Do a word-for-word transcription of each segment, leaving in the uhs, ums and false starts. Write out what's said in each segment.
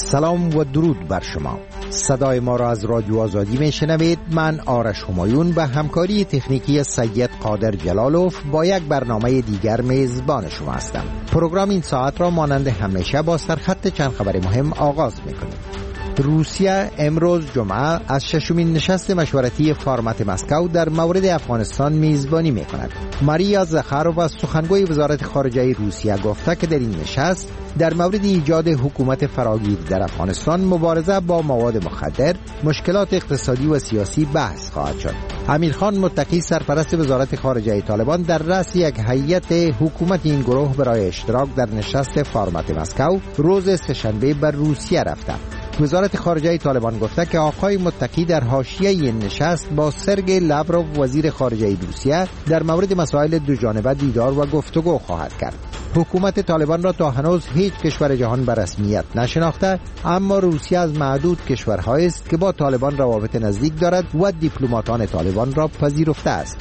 سلام و درود بر شما. صدای ما را از رادیو آزادی میشنوید. من آرش همایون به همکاری تکنیکی سید قادر جلالوف با یک برنامه دیگر میزبان شما هستم. پروگرام این ساعت را مانند همیشه با سرخط چند خبر مهم آغاز میکنیم. روسیه امروز جمعه از ششمین نشست مشورتی فرمت مسکو در مورد افغانستان میزبانی میکند. ماریا زخارووا سخنگوی وزارت خارجه روسیه گفته که در این نشست در مورد ایجاد حکومت فراگیر در افغانستان، مبارزه با مواد مخدر، مشکلات اقتصادی و سیاسی بحث خواهد شد. امیرخان متقی سرپرست وزارت خارجه طالبان در رأس یک هیئت حکومت این گروه برای اشتراک در نشست فرمت مسکو روز سه‌شنبه بر روسیه رفته. وزارت خارجه طالبان گفته که آقای متقی در حاشیه این نشست با سرگئی لاوروف وزیر خارجه روسیه در مورد مسائل دوجانبه دیدار و گفتگو خواهد کرد. حکومت طالبان را تا هنوز هیچ کشور جهان به رسمیت نشناخته، اما روسیه از معدود کشورهایی است که با طالبان روابط نزدیک دارد و دیپلماتان طالبان را پذیرفته است.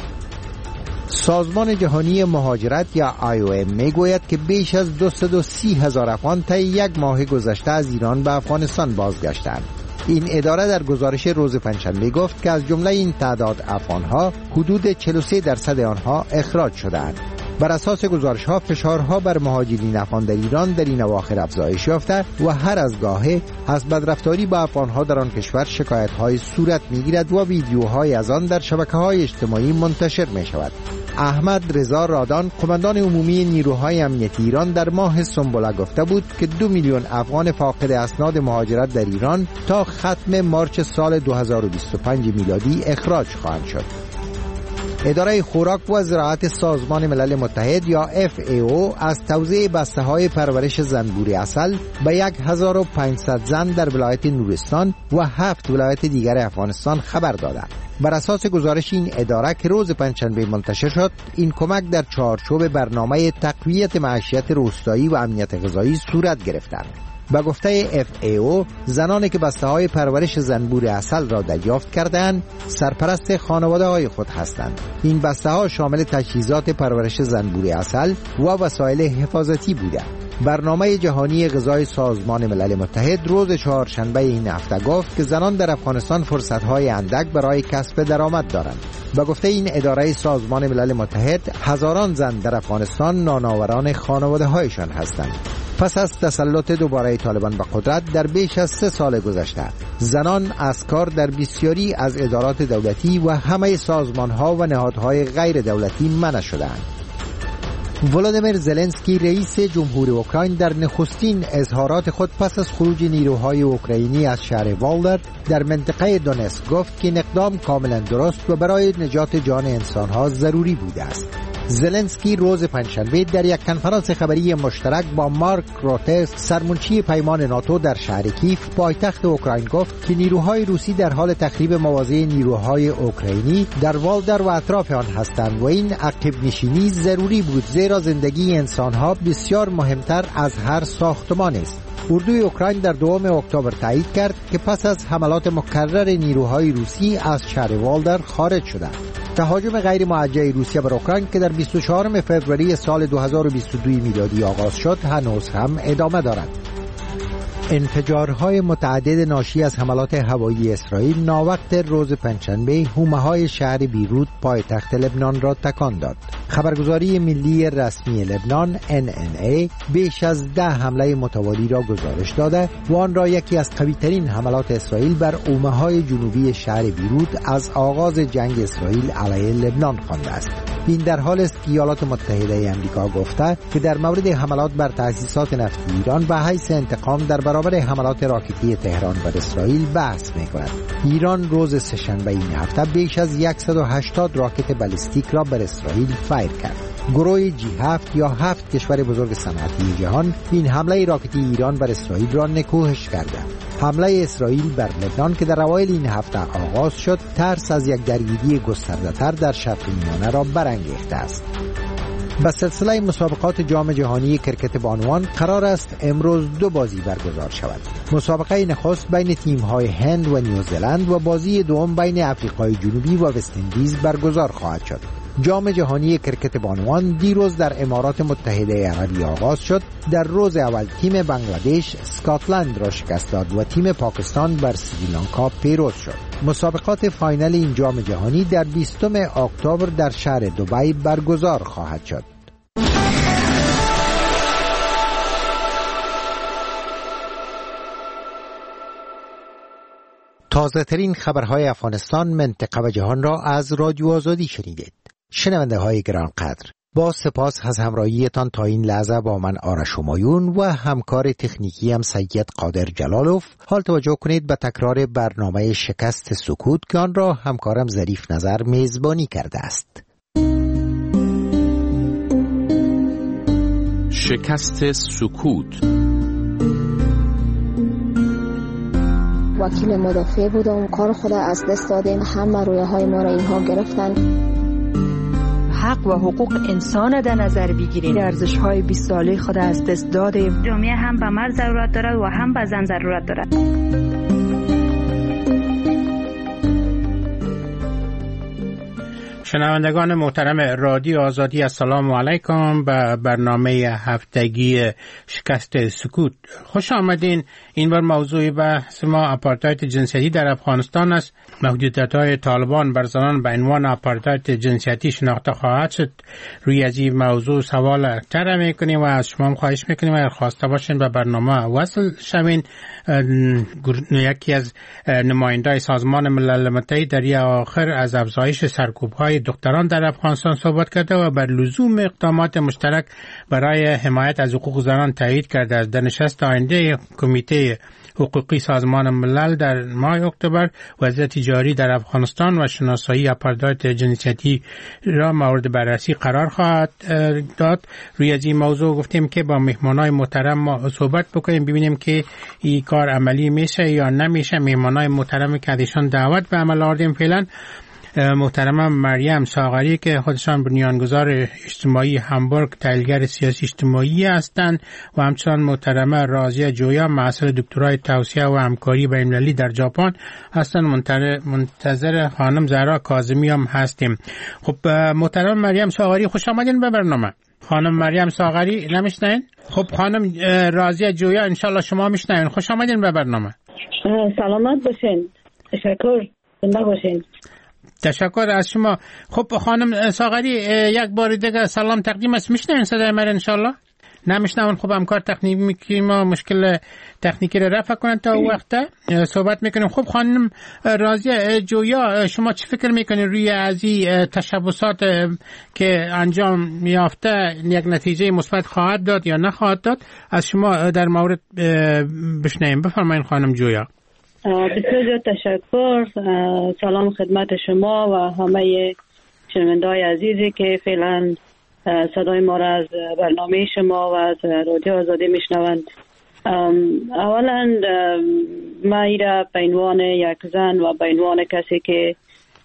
سازمان جهانی مهاجرت یا آی او ام میگوید که بیش از دویست و سی هزار افغان طی یک ماه گذشته از ایران به افغانستان بازگشتند. این اداره در گزارش روز پنجشنبه گفت که از جمله این تعداد افغانها حدود چهل و سه درصد آنها اخراج شدند. بر اساس گزارش‌ها فشارها بر مهاجرین افغان در ایران در این اواخر افزایش یافته و هر از گاهی از بدرفتاری با افغانها در آن کشور شکایت‌های صورت می‌گیرد و ویدیوهای از آن در شبکه‌های اجتماعی منتشر می‌شود. احمد رضا رادان، قماندان عمومی نیروهای امنیتی ایران، در ماه سنبله گفته بود که دو میلیون افغان فاقد اسناد مهاجرت در ایران تا ختم مارچ سال دو هزار و بیست و پنج میلادی اخراج خواهند شد. اداره خوراک و زراعت سازمان ملل متحد یا اف ای او از توزیع بسته‌های پرورش زنبور عسل به هزار و پانصد زن در ولایت نورستان و هفت ولایت دیگر افغانستان خبر داده. بر اساس گزارش این اداره که روز پنجشنبه منتشر شد، این کمک در چارچوب برنامه تقویت معیشت روستایی و امنیت غذایی صورت گرفته. با گفته اف ای او، زنانی که بسته‌های پرورش زنبور عسل را دریافت کردند سرپرست خانواده‌های خود هستند. این بسته‌ها شامل تجهیزات پرورش زنبور عسل و وسایل حفاظتی بوده. برنامه جهانی غذای سازمان ملل متحد روز چهارشنبه این هفته گفت که زنان در افغانستان فرصت‌های اندک برای کسب درآمد دارند. با گفته این اداره سازمان ملل متحد، هزاران زن در افغانستان نانآوران خانواده‌هایشان هستند. پس از تسلط دوباره طالبان به قدرت در بیش از سه سال گذشته، زنان از کار در بسیاری از ادارات دولتی و همه سازمان‌ها و نهادهای غیر دولتی منع شدند. ولادیمیر زلنسکی رئیس جمهور اوکراین در نخستین اظهارات خود پس از خروج نیروهای اوکراینی از شهر والدر در منطقه دونتسک گفت که این اقدام کاملا درست و برای نجات جان انسان‌ها ضروری بوده است. زلنسکی روز پنجشنبه در یک کنفرانس خبری مشترک با مارک روته، سرمنشی پیمان ناتو در شهر کیف پایتخت اوکراین گفت که نیروهای روسی در حال تخریب مواضع نیروهای اوکراینی در والدر و اطراف آن هستند و این عقب نشینی ضروری بود، زیرا زندگی انسانها بسیار مهمتر از هر ساختمان است. اردوی اوکراین در دوم اکتبر تایید کرد که پس از حملات مکرر نیروهای روسی از شهر والدر خارج شدند. تهاجم غیر موجه روسیه بر اوکراین که در بیست و چهارم فوریه سال دو هزار و بیست و دو میلادی آغاز شد هنوز هم ادامه دارد. انفجارهای متعدد ناشی از حملات هوایی اسرائیل ناوقت روز پنجشنبه حومه‌های شهر بیروت پایتخت لبنان را تکان داد. خبرگزاری ملی رسمی لبنان ان ان ای بیش از ده حمله متوالی را گزارش داده و آن را یکی از قوی‌ترین حملات اسرائیل بر حومه‌های جنوبی شهر بیروت از آغاز جنگ اسرائیل علیه لبنان خوانده است. این در حال است که ایالات متحده آمریکا گفته که در مورد حملات بر تأسیسات نفتی ایران به حیث انتقام در برابر حملات راکتی تهران بر اسرائیل بحث می‌کند. ایران روز سه‌شنبه این هفته بیش از صد و هشتاد راکت بالستیک را بر اسرائیل فایر کرد. گروه جی هفت یا هفت کشور بزرگ صنعتی جهان این حمله راکتی ایران بر اسرائیل را نکوهش کرده. حمله اسرائیل بر لبنان که در اوایل این هفته آغاز شد، ترس از یک درگیری گسترده‌تر در شرق میانه را برانگیخته است. به سلسله مسابقات جام جهانی کرکت بانوان قرار است امروز دو بازی برگزار شود. مسابقه نخست بین تیم‌های هند و نیوزلند و بازی دوم بین آفریقای جنوبی و وست اندیز برگزار خواهد شد. جام جهانی کرکت بانوان دیروز در امارات متحده عربی آغاز شد. در روز اول تیم بنگلادش اسکاتلند را شکست داد و تیم پاکستان بر سریلانکا پیروز شد. مسابقات فاینال این جام جهانی در بیستم اکتبر در شهر دبی برگزار خواهد شد. تازه ترین خبرهای افغانستان، منطقه و جهان را از رادیو آزادی شنیدید. شنونده های گرانقدر، با سپاس از همراهیتان تا این لحظه با من آرش همایون و همکار تکنیکی هم سید قادر جلالوف. حال توجه کنید به تکرار برنامه شکست سکوت که آن را همکارم ظریف نظر میزبانی کرده است. شکست سکوت. وکیل مدافع بودم، کار خود از دست دادیم، همه رویه های ما را اینها گرفتن. حق و حقوق انسان در نظر بگیریم، ارزش های بیست ساله خود از دست دادیم. جامعه هم به مرد ضرورت دارد و هم به زن ضرورت دارد. شنوندگان محترم رادیو آزادی، السلام علیکم به برنامه هفتگی شکست سکوت. خوش آمدین. این بار موضوع بحث ما آپارتاید جنسیتی در افغانستان است. محدودیت‌های طالبان بر زنان به عنوان آپارتاید جنسیتی شناخته خواهد شد. روی از این موضوع سوال طرح می‌کنیم و از شما خواهش می‌کنیم اگر خواسته باشین به برنامه وصل شوین. یکی از نماینده‌های سازمان ملل متحد در این آخر از افزایش سرکوب‌های دختران در افغانستان صحبت کرده و بر لزوم اقدامات مشترک برای حمایت از حقوق زنان تایید کرده است. در نشست آینده کمیته حقوقی سازمان ملل در ماه اکتبر وضعیت جاری در افغانستان و شناسایی آپارتاید جنسیتی را مورد بررسی قرار خواهد داد. روی از این موضوع گفتیم که با مهمانای محترم ما صحبت بکنیم، ببینیم که این کار عملی میشه یا نمیشه. مهمانای محترم که ازشان دعوت به عمل آوردیم فعلا محترم مریم ساغری که خودشان بنیانگذار اجتماعی همبورگ تحلیلگر سیاسی اجتماعی هستند و همچنان محترم رازیه جویا محصل دکترای توسعه و همکاری بین‌المللی در ژاپن هستند. منتظر خانم زهرا کاظمی هم هستیم. خب محترم مریم ساغری خوش آمدین به برنامه. خانم مریم ساغری نمیشنین؟ خب خانم رازیه جویا انشالله شما میشنین. خوش آمدین به برنامه. سلامت باشین. تشکر. زنده باشین. تشکر از شما. خب خانم ساغری یک بار دیگه سلام تقدیم است. میشنین صدای من انشالله؟ نمیشنون. خب همکار تکنیکی ما مشکل تکنیکی رو رفع کنن تا وقت صحبت میکنیم. خب خانم رازیه جویا شما چی فکر میکنین روی از این تشبسات که انجام یافته یک نتیجه مثبت خواهد داد یا نخواهد داد؟ از شما در مورد بشنویم. بفرمایید خانم جویا. بسیار زیاد تشکر. سلام خدمت شما و همه شنونده‌های عزیزی که فعلا صدای ما را از برنامه شما و از رادیو آزادی میشنوند. اولا ما ایرا به عنوان یک زن و به عنوان کسی که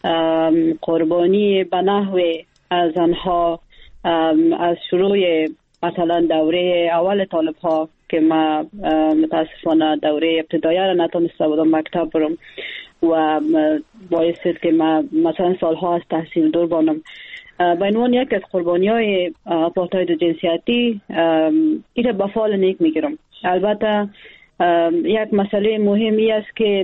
قربانی به نحو از آنها از شروع مثلا دوره اول طالب ها که ما متاسفانه دوره ابتدایی را نتونسته بودم مکتب برم و باعث شد که ما مثلا سالها از تحصیل دور بانم. به عنوان یک از قربانی های آپارتاید جنسیتی این به فال نیک میگیرم. البته یک مسئله مهمی است که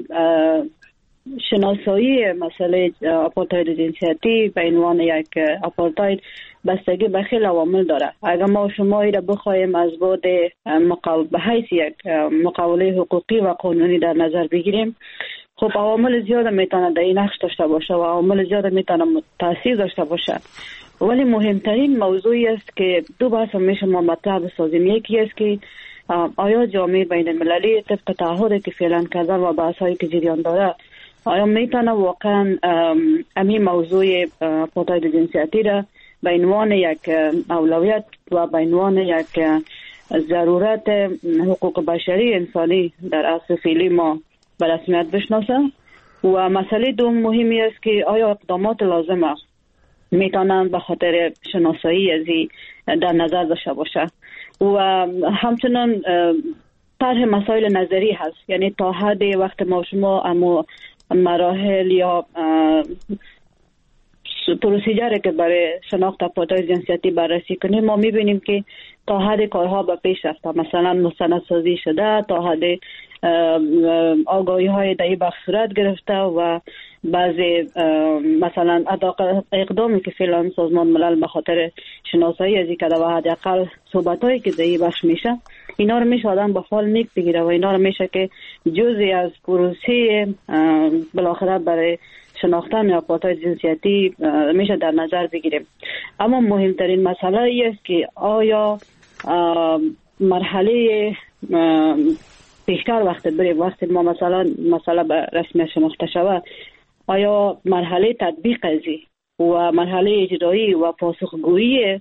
شناسایی مسئله آپارتاید جنسیتی به عنوان یک آپارتاید بستگی به خیلی عوامل داره. اگر ما شما را بخوایم از بعد به حیث یک مقاوله حقوقی و قانونی در نظر بگیریم، خب عوامل زیاد میتونه در این نقش داشته باشه و عوامل زیاد میتونه تاثیر داشته باشه، ولی مهمترین موضوعی است که دو بحث میشه ما مطرح بسازیم. یکی است که آیا جامعه بین المللی طبق تعهدی که فعلا کردن و بحث‌هایی که جریان داره آیا میتونه واقعا همین موضوع آپارتاید جنسیتی را به عنوان یک اولویت و به عنوان یک ضرورت حقوق بشری انسانی در عصر فعلی ما به رسمیت بشناسه؟ و مسئله دوم مهمی است که آیا اقدامات لازمه میتونن به خاطر شناسایی ازی در نظر داشته باشه؟ و همچنان طرح مسائل نظری هست، یعنی تا حد وقت ما شما اما مراحل یا پروسیجری که برای شناخت آپارتاید جنسیتی بررسی کنیم، ما میبینیم که تا حد کارها به پیش رفته. مثلا مستندسازی شده، تا حد آگاهی های در این بخش صورت گرفته و بعضی مثلا اقدامی که فعلا سازمان ملل به خاطر شناسایی از این کده و حداقل صحبت هایی که در این بخش میشه، اینا رو میشه آدم به فال نیک بگیره و اینا رو میشه که جزئی از پروسه بالاخره برای شناختن آپارتاید جنسیتی میشه در نظر بگیریم. اما مهمترین مسئله ای است که آیا مرحله پیشتر وقت بریم، وقتی ما مثلا مسئله به رسمیت شناخته شود، آیا مرحله تطبیق ازی و مرحله اجرایی و پاسخگویی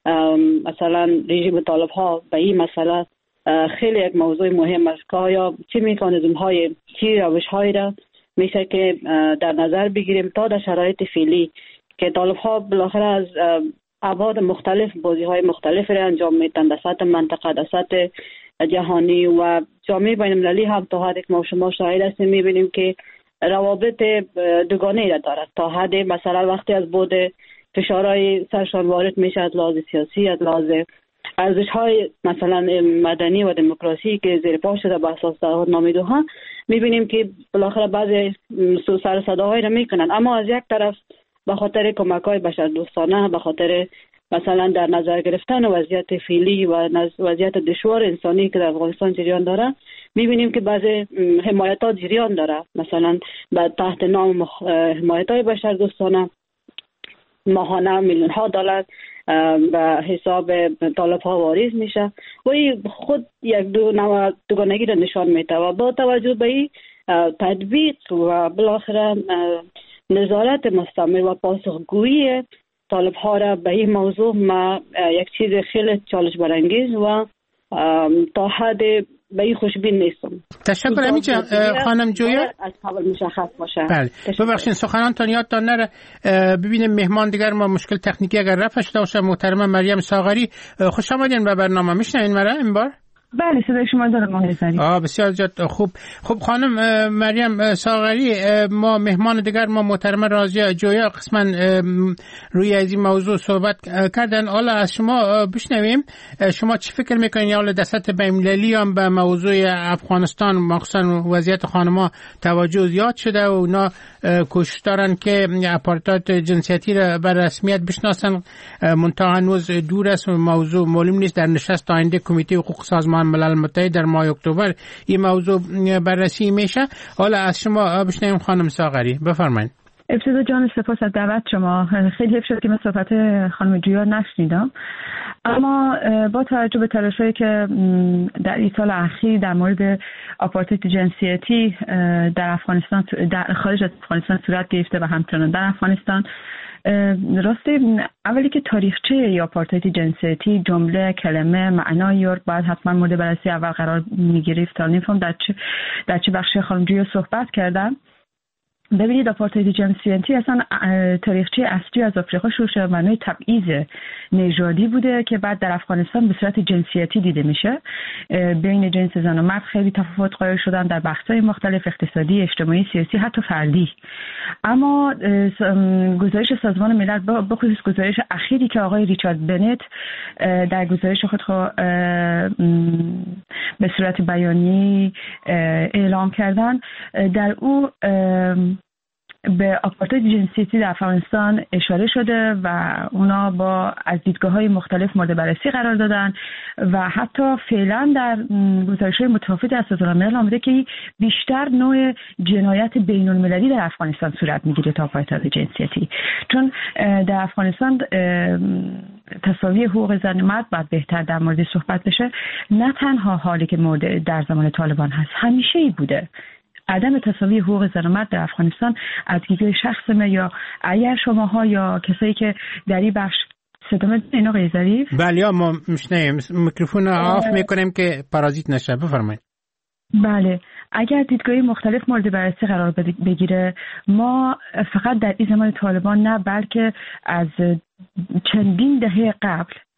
مثلا رژیم طالب ها به این مسئله خیلی یک موضوع مهم است که آیا چه مکانیزم های چه روش های را میشه که در نظر بگیریم تا در شرایط فعلی که طالب ها بالاخره از ابعاد مختلف بازی های مختلف را انجام میدن در سطح منطقه، در سطح جهانی و جامعه بین المللی هم تا حدی که ما شما شاهد هستیم میبینیم که روابط دوگانه را دارد. تا حدی مثلا وقتی از بود فشارهای سرشان وارد میشه از لحاظ سیاسی، از لحاظ ارزش های مثلا مدنی و دموکراسی که زیر پا شده به اساس تعهدنامه ها، میبینیم که بالاخره بعضی سر صداهایی را میکنن. اما از یک طرف به خاطر کمک های بشردوستانه، به خاطر مثلا در نظر گرفتن وضعیت فعلی و وضعیت دشوار انسانی که در افغانستان جریان داره، میبینیم که بعضی حمایتات جریان داره. مثلا به تحت نام مخ... حمایت های بشردوستانه ماهانه میلیون ها دلار به حساب طالب ها واریز میشه و این خود یک دو نوع دوگانگی را نشان میده و با توجه به این تطبیق و بالاخره نظارت مستمر و پاسخگویی طالب ها را به این موضوع ما یک چیز خیلی چالش برانگیز و تا حد به این خوشبین نیستم. تشکر امیجا خانم جویا. از قبل مشخص باشه. بله. ببخشید سخنانتان یادتان نره. ببینیم مهمان دیگر ما مشکل تکنیکی اگر رفع شده باشه. محترم مریم ساغری خوش آمدین به برنامه. میشنوین مرا این بار؟ بله صدای شما دارم آقای سری. آه بسیار جد خوب. خب خانم مریم ساغری، ما مهمان دیگر ما محترم رازیه جویا قسما روی از این موضوع صحبت کردن. حالا از شما بشنویم شما چی فکر میکنین؟ حالا دست بین‌المللی هم به موضوع افغانستان مخصوصا وضعیت خانم‌ها توجه زیاد شده و اونا کوشش دارن که آپارتاید جنسیتی را به رسمیت بشناسن، منتها هنوز دور است و موضوع معلوم نیست. در نشست آینده کمیته حقوق سازمان ملل متحد در ماه اکتبر این موضوع بررسی میشه. حالا از شما بشنویم خانم ساغری، بفرمایید. ابتدا جان سپاس از دعوت شما. خیلی حیف شد که من صحبت خانم جویا نشنیدم، اما با توجه به تلاش‌هایی که در این سال اخیر در مورد آپارتاید جنسیتی در افغانستان در خارج از افغانستان صورت گرفته و همچنان در افغانستان، راستی اولی که تاریخچه یا آپارتاید جنسیتی جمله کلمه معنای یورک باید حتما مورد بررسی اول قرار میگرفت تا نمیفهم در چه در چه بخش خانم جویا صحبت کردم. ببینید آپارتاید جنسیتی اصلا تاریخچه اصلی از آفریقا شروع شده، معنای تبعیض نژادی بوده که بعد در افغانستان به صورت جنسیتی دیده میشه. بین جنس زن و مرد خیلی تفاوت قائل شدن در بخش‌های مختلف، اقتصادی، اجتماعی، سیاسی، حتی فردی. اما گزارش سازمان ملل به خصوص گزارش اخیری که آقای ریچارد بنت در گزارش خود به صورت بیانیه‌ای اعلام کردن، در او به آپارتاید جنسیتی در افغانستان اشاره شده و اونا با از دیدگاه‌های مختلف مورد بررسی قرار دادن و حتی فعلا در گزارش‌های متفاوت از سازمان ملل آمده که بیشتر نوع جنایت بین‌المللی در افغانستان صورت می‌گیره تا آپارتاید جنسیتی، چون در افغانستان تساوی حقوق زن و مرد باید بهتر در مورد صحبت بشه. نه تنها حالی که مورد در زمان طالبان هست، همیشه‌ای بوده. عدم تساوی حقوق زن و مرد در افغانستان از دیدگاه شخص ما یا اگر شماها یا کسایی که در این بخش صدامت این آقای ظریف. بله ما میشنیم، میکروفون آف میکنیم که پارازیت نشه. بفرمایید. بله اگر دیدگاهی مختلف مورد بررسی قرار بگیره، ما فقط در این زمان طالبان نه بلکه از چندین دهه قبل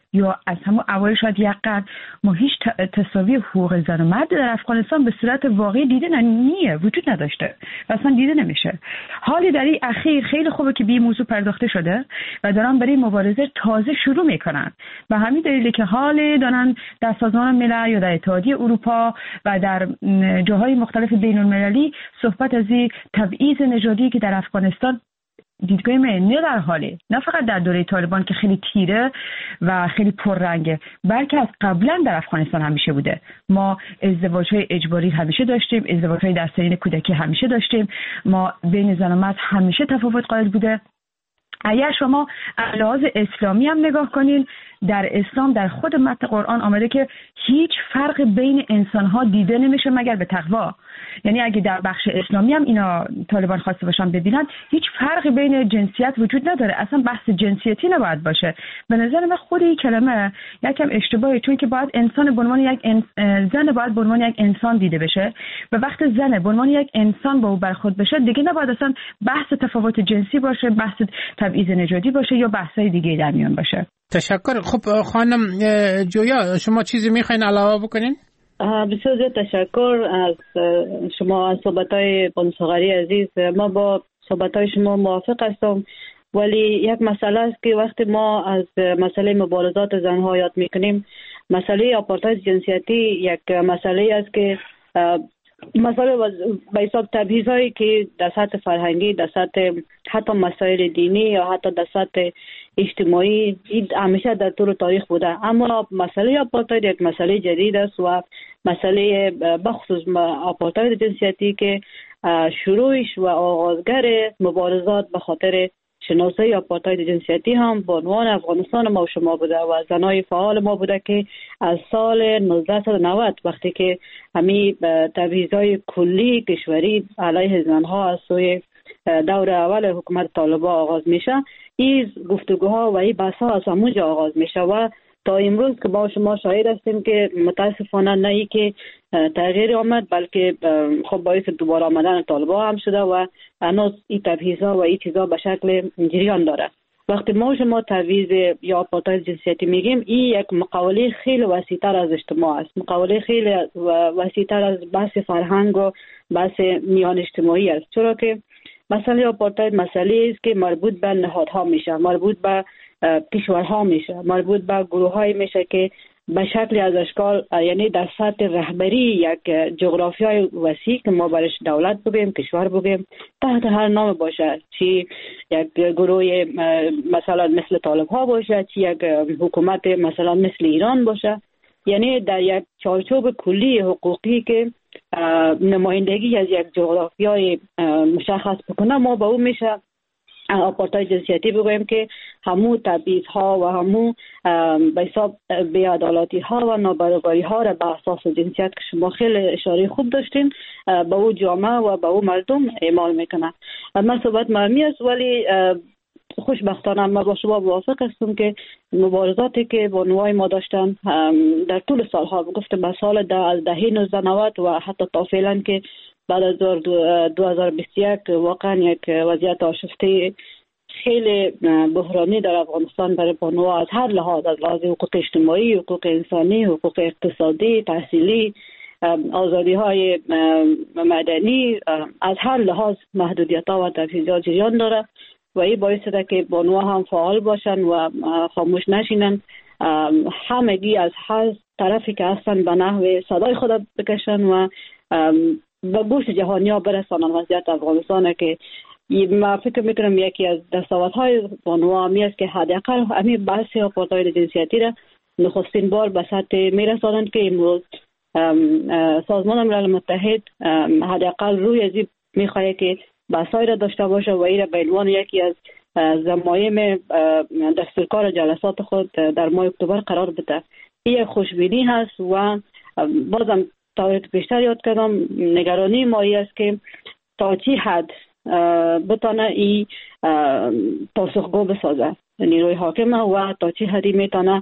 یا از همون اوایل شاید یک قرن ما هیچ تساوی حقوق زن و مرد در افغانستان به صورت واقعی دیده نیه، وجود نداشته و اصلا دیده نمیشه. حالی در این اخیر خیلی خوبه که به این موضوع پرداخته شده و دارن برای مبارزه تازه شروع میکنن. به همین دلیل که حالی دارن در سازمان ملل یا در اتحادیه اروپا و در جاهای مختلف بین المللی صحبت از این تبعیض نژادی که در افغانستان دیدگاه من نه در حاله، نه فقط در دوره طالبان که خیلی تیره و خیلی پررنگه، بلکه از قبلا در افغانستان همیشه بوده. ما ازدواج‌های اجباری همیشه داشتیم، ازدواج‌های در سنین کودکی همیشه داشتیم، ما بین زن و مرد همیشه تفاوت قائل بوده. اگر شما از لحاظ اسلامی هم نگاه کنین، در اسلام در خود متن قرآن آمده که هیچ فرق بین انسان‌ها دیده نمیشه مگر به تقوا. یعنی اگه در بخش اسلامی هم اینا طالبان خواسته باشن ببینن، هیچ فرقی بین جنسیت وجود نداره، اصلا بحث جنسیتی نباید باشه. به نظر من خود این کلمه یکم اشتباهه، چون که باید انسان به عنوان یک انس... زن باید به عنوان یک انسان دیده بشه و وقت زن به عنوان یک انسان با او برخورد بشه دیگه نباید اصلا بحث تفاوت جنسی باشه، بحث تبعیض نژادی باشه یا بحث‌های دیگه در میان باشه. تشکر. خب خانم جویا، شما چیزی میخواین علاوه بکنین؟ بسیار زیاد تشکر از شما، از صحبت‌های بانوساغری عزیز. ما با صحبت‌های شما موافق هستم، ولی یک مسئله است که وقتی ما از مسئله مبارزات زنها یاد میکنیم، مسئله آپارتاید جنسیتی یک مسئله است که مسئله به حساب تبعیض‌هایی که در سطح فرهنگی، در سطح حتی مسائل دینی یا حتی در سطح اجتماعی همیشه در طول تاریخ بوده. اما مسئله آپارتاید یک مسئله جدید است و مسئله بخصوص آپارتاید جنسیتی که شروعش و آغازگر مبارزات به خاطر شناسایی آپارتاید جنسیتی هم به عنوان افغانستان ما و شما بوده و زنای فعال ما بوده که از سال نوزده نود وقتی که همین تبعیض‌های کلی کشوری علیه زنها از سوی دور اول حکومت طالبان آغاز میشه، این گفتگوها و این بحث‌ها از همونجا آغاز میشه و تا امروز که با شما شاهد هستیم که متاسفانه نه ای که تغییر آمد، بلکه خب باعث دوباره آمدن طالبان هم شده و هنوز این تبعیض‌ها و این چیزا به شکل جریان داره. وقتی ما شما تبعیض یا آپارتاید جنسیتی میگیم، این یک مقوله خیلی وسیع‌تر از اجتماع است، مقوله خیلی وسیع‌تر از بحث فرهنگ و بحث میان اجتماعی است، چرا که مسئله آپارتاید مسئله است که مربوط به نهادها میشه، مربوط به کشورها میشه، مربوط به گروه‌های میشه که به شکل از اشکال، یعنی در سطح رهبری یک جغرافیای وسیع که ما برش دولت بگیم، کشور بگیم، تحت هر نام باشه، چی یک گروه مثلا مثل طالب ها باشه، چی یک حکومت مثلا مثل ایران باشه، یعنی در یک چارچوب کلی حقوقی که نمایندگی از یک جغرافیای مشخص بکنه، ما با اون میشه آپارتاید جنسیتی بگویم که همو تبعیض ها و همو به حساب بی‌عدالتی ها و نابرابری ها را به اساس جنسیت که شما خیلی اشاره خوب داشتین به او جامعه و به او مردم اعمال میکنه. من صحبت مهمی است، ولی خوشبختانه من با شما موافق هستم که مبارزاتی که بانوای ما داشتن در طول سالها، گفتم به سال ده از دهه نوزده نود و حتی تا فعلا که بعد از دو هزار و بیست و یک واقعا یک وضعیت آشفته خیلی بحرانی در افغانستان برای بانوها از هر لحاظ، از لحاظ حقوق اجتماعی، حقوق انسانی، حقوق اقتصادی، تحصیلی، آزادی های مدنی، از هر لحاظ محدودیت ها و تبعیضات جریان داره و این باعث شده که بانوها هم فعال باشن و خاموش نشینن، همگی از هر طرفی که هستن به نحو صدای خود بکشن و به گوش جهانی ها برسانن وضعیت افغانستان که ما فکر میکنم یکی از دستاوردهای بانوها همی است که حداقل همین بحث آپارتاید جنسیتی را نخستین بار به سطح میرسانند که امروز سازمان ملل متحد حداقل روی از این میخواهد که بحثایی را داشته باشه و این را به عنوان یکی از ضمایم دستورکار جلسات خود در ماه اکتبر قرار بده. این خوشبینی هست و بازم تا بیشتر یاد کردم نگرانی مایی است که تا چی حد بتانه این پاسخگو بسازه نیروی حاکمه و تا چی حدی میتونه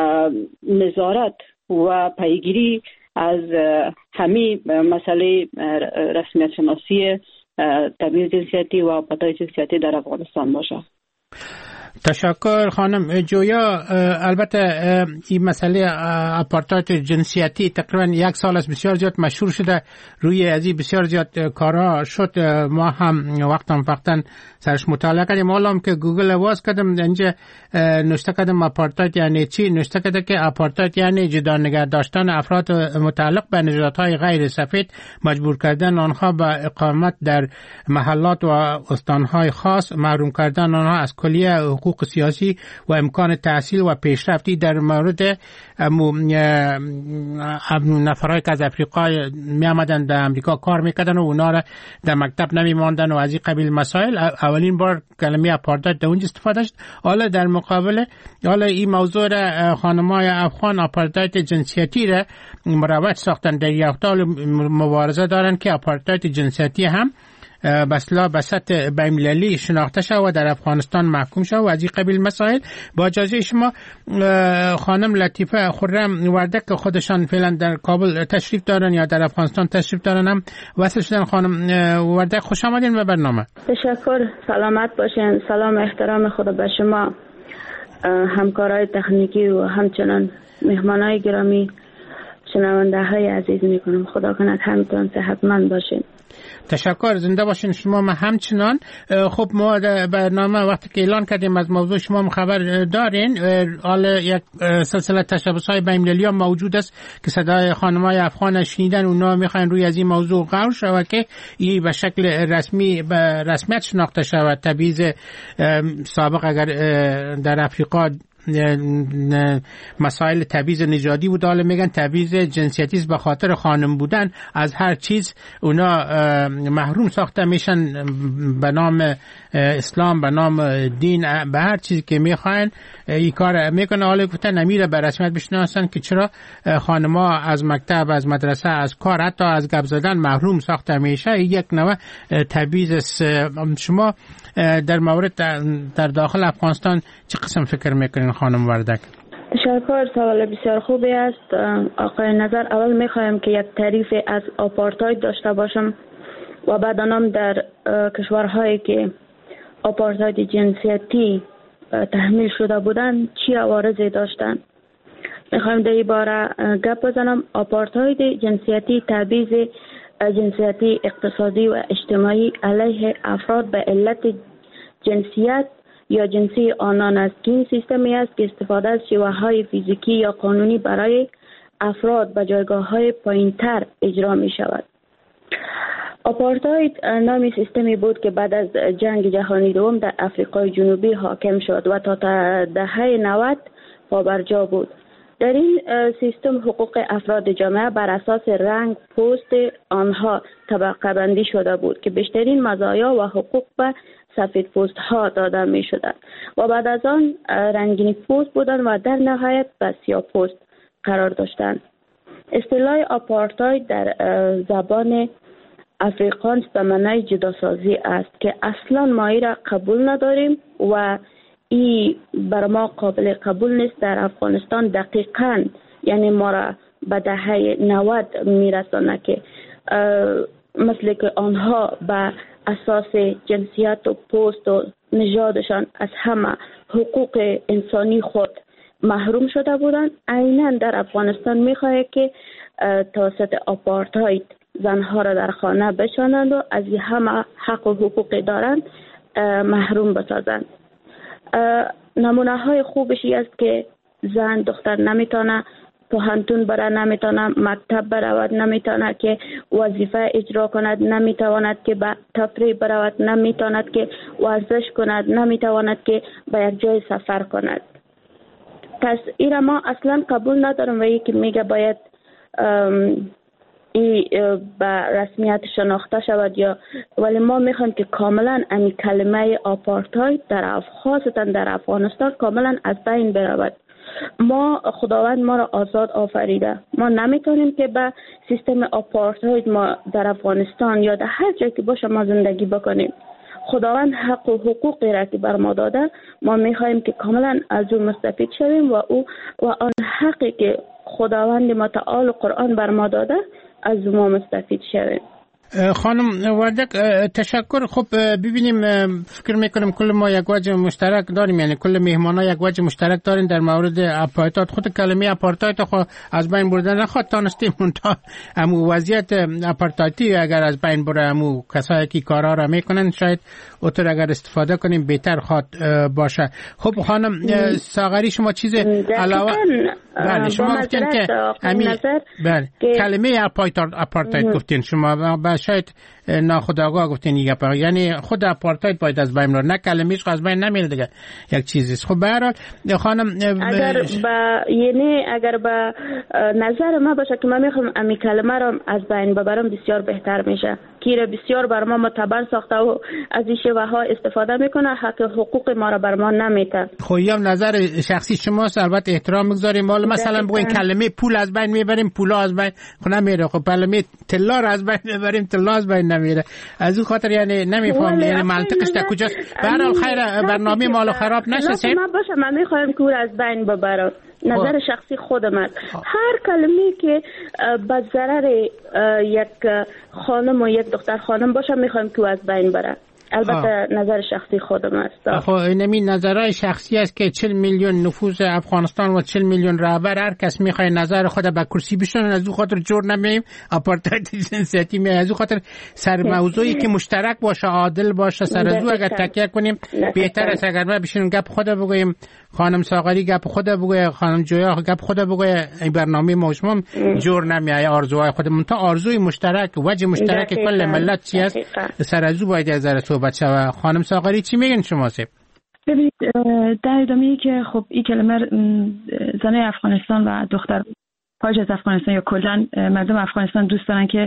نظارت و پیگیری از همین مسئله رسمیت شناسی تبعیض جنسیتی و آپارتاید جنسیتی در افغانستان باشه. تشکر خانم جویا. البته این مسئله آپارتاید جنسیتی تقریبا یک سال است بسیار زیاد مشهور شده، روی ازی بسیار زیاد کارا شد. ما هم وقتم وقتا سرش مطالعه کردیم. حالا که گوگل واس کردم اینجا نوشته کردم آپارتاید یعنی چی، نوشته کرده که آپارتاید یعنی جدا نگه داشتن افراد متعلق به نژادهای غیر سفید، مجبور کردن آنها به اقامت در محلات و استانهای خاص، محروم کردن آنها از کلیه حقوق سیاسی و امکان تحصیل و پیشرفتی. در مورد نفرهایی که از افریقا می آمدن در امریکا کار میکردن و اونا را در مکتب نمی ماندن و از این قبیل مسائل، اولین بار کلمه آپارتاید در اونجا استفاده شد. حالا در مقابل حالا این موضوع را خانمای افغان آپارتاید جنسیتی را مروج ساختن، در یک حال مبارزه دارن که آپارتاید جنسیتی هم بسلا به سطح بین‌المللی شناخته شد و در افغانستان محکوم شد و از این قبیل مسائل. با اجازه شما خانم لطیفه خرم وردک که خودشان فعلا در کابل تشریف دارن یا در افغانستان تشریف دارن هم وصل شدن. خانم وردک خوش آمدین به برنامه. تشکر، سلامت باشین. سلام احترام خدا به شما همکارای تکنیکی و همچنان مهمانای گرامی، شنونده های عزیز میکنم. خدا کند همتون صحتمند باشین. تشکر، زنده باشین شما. ما همچنان. خب ما در برنامه وقتی که اعلان کردیم از موضوع شما خبر دارین، حالا یک سلسله تشبس‌های بین‌المللی موجود است که صدای خانم‌های افغان شنیدن، اونا میخواین روی از این موضوع غور شود که این به شکل رسمی به رسمیت شناخته شود. تبعیض سابق اگر در افریقا مسائل تبعیض نژادی بود، حالا میگن تبعیض جنسیتی است، به خاطر خانم بودن از هر چیز اونا محروم ساخته میشن، به نام اسلام، به نام دین، به هر چیزی که میخواین این کار میکنه. حالا گفتن نمیره به رسمیت بشناسن که چرا خانم‌ها از مکتب، از مدرسه، از کار، حتی از گپ زدن محروم ساخته میشه. یک نوع تبعیض است. شما در مورد در داخل افغانستان چه قسم فکر میکنین خانم وردک؟ تشکر، سوال بسیار خوبی است آقای نظر. اول میخوایم که یک تعریف از آپارتاید داشته باشم و بعد آنم در کشورهایی که آپارتاید جنسیتی تحمیل شده بودن چی عوارضی داشتن. میخوایم در این باره گپ بزنم. آپارتاید جنسیتی تبعیض جنسیتی اقتصادی و اجتماعی علیه افراد به علت جنسیت یا جنسی آنان است که این سیستمی است که استفاده از شیوه‌های فیزیکی یا قانونی برای افراد به جایگاه‌های پایین‌تر اجرا می شود. آپارتاید نامی سیستمی بود که بعد از جنگ جهانی دوم در آفریقای جنوبی حاکم شد و تا دهه نود پابرجا بود. در این سیستم حقوق افراد جامعه بر اساس رنگ پوست آنها طبقه بندی شده بود که بیشترین مزایا و حقوق به سفید پوست ها داده می شدند و بعد از آن رنگین پوست بودند و در نهایت به سیاه پوست قرار داشتند. اصطلاح آپارتاید در زبان افریقانس به معنای جداسازی است که اصلا ما ای را قبول نداریم و ای بر ما قابل قبول نیست. در افغانستان دقیقاً یعنی ما را به دهه نود میرسانه که مثل که آنها به اساس جنسیت و پوست و نژادشان از همه حقوق انسانی خود محروم شده بودند، عیناً در افغانستان میخواهد که توسط آپارتاید زنها را در خانه بشانند و از همه حق و حقوقی دارند محروم بسازند. نمونه های خوبشی است که زن دختر نمیتونه پوهنتون بره، نمیتونه مکتب برود، نمیتونه که وظیفه اجرا کند، نمیتواند که به تفریح برود، نمیتواند که ورزش کند، نمیتواند که به یک جای سفر کند. پس این ما اصلا قبول ندارم و یکی میگه باید ای به رسمیت شناخته شود یا، ولی ما میخوایم که کاملا این کلمه آپارتاید در خاصتا در افغانستان کاملا از بین برود. ما خداوند ما را آزاد آفریده، ما نمیتونیم که به سیستم آپارتاید ما در افغانستان یا در هر جایی که باشه ما زندگی بکنیم. خداوند حق و حقوقی را که بر ما داده ما میخوایم که کاملا از او مستفید شویم و او و آن حقی که خداوند متعال قرآن بر ما داده از ما مستفید شویم. خانم وردک تشکر. خب ببینیم، فکر میکنم کل ما یک وجه مشترک داریم، یعنی کل مهمانا یک وجه مشترک داریم در مورد آپارتاید. خود کلمه آپارتاید خو از بین بردن نخواد تانستیم اونتا امو وضعیت آپارتایدی اگر از بین بره امو کسایی که کارا را میکنن شاید اوتر اگر استفاده کنیم بهتر خواد باشه. خب خانم ساغری شما چیز علاوه؟ بله شما گفتین که همین بله کلمه آپارتاید گفتین شما، شاید ناخودآگاه گفتین دیگه، یعنی خود آپارتاید باید از بین بره، نه کلمه‌اش از بین نمیره دیگه، یک چیزیست. خب به هر حال خانم اگر با یعنی اگر با نظر ما باشه که من میخوام امی کلمه رو از بین ببرم بسیار بهتر میشه، که بسیار بر ما متبر ساخته و از این شیوه ها استفاده میکنه، حق حقوق ما رو بر ما نمیده. خب یا نظر شخصی شماست، البته احترام میگذاریم. حالا مثلا بگین کلمه پول از بین میبریم، پولا از بین خب نمیره. خب کلمه طلا رو از بین میبریم، طلا از بین نمیره. از اون خاطر یعنی نمیفهم یعنی منطقش در کجاست. به هر حال خیر برنامه مال خراب نشه. ما باشه من میخوایم که از بین ببرم، نظر شخصی خودم است. هر کلمه‌ای که به ضرر یک خانم و یک دختر خانم باشه میخوایم که از بین بره. البته آه. نظر شخصی خودم است. خب اینمی نظرهای شخصی است که چهل میلیون نفوذ افغانستان و چهل میلیون رهبر هر کس میخواد نظر خود به کرسی بشونه، از اون خاطر جور نمییم آپارتاید جنسیتی می، از اون خاطر سر موضوعی که مشترک باشه، عادل باشه، سر از اون اگر تکیه کنیم بهتر است. اگر ما بشینیم گپ خود بگوییم، خانم ساغری گپ خود بگویه، خانم جویا گپ خود بگویه، این برنامه موشمم جور نمیای. آرزوهای خودمون تا آرزوی مشترک، وجه مشترک کل ملت چی است، سر از اون باید از بچه. و خانم ساغری چی میگن شما سه؟ ببینید در ادامه‌ای که خب این کلمه زنای افغانستان و دختر خارج از افغانستان یا کلا مردم افغانستان دوست دارن که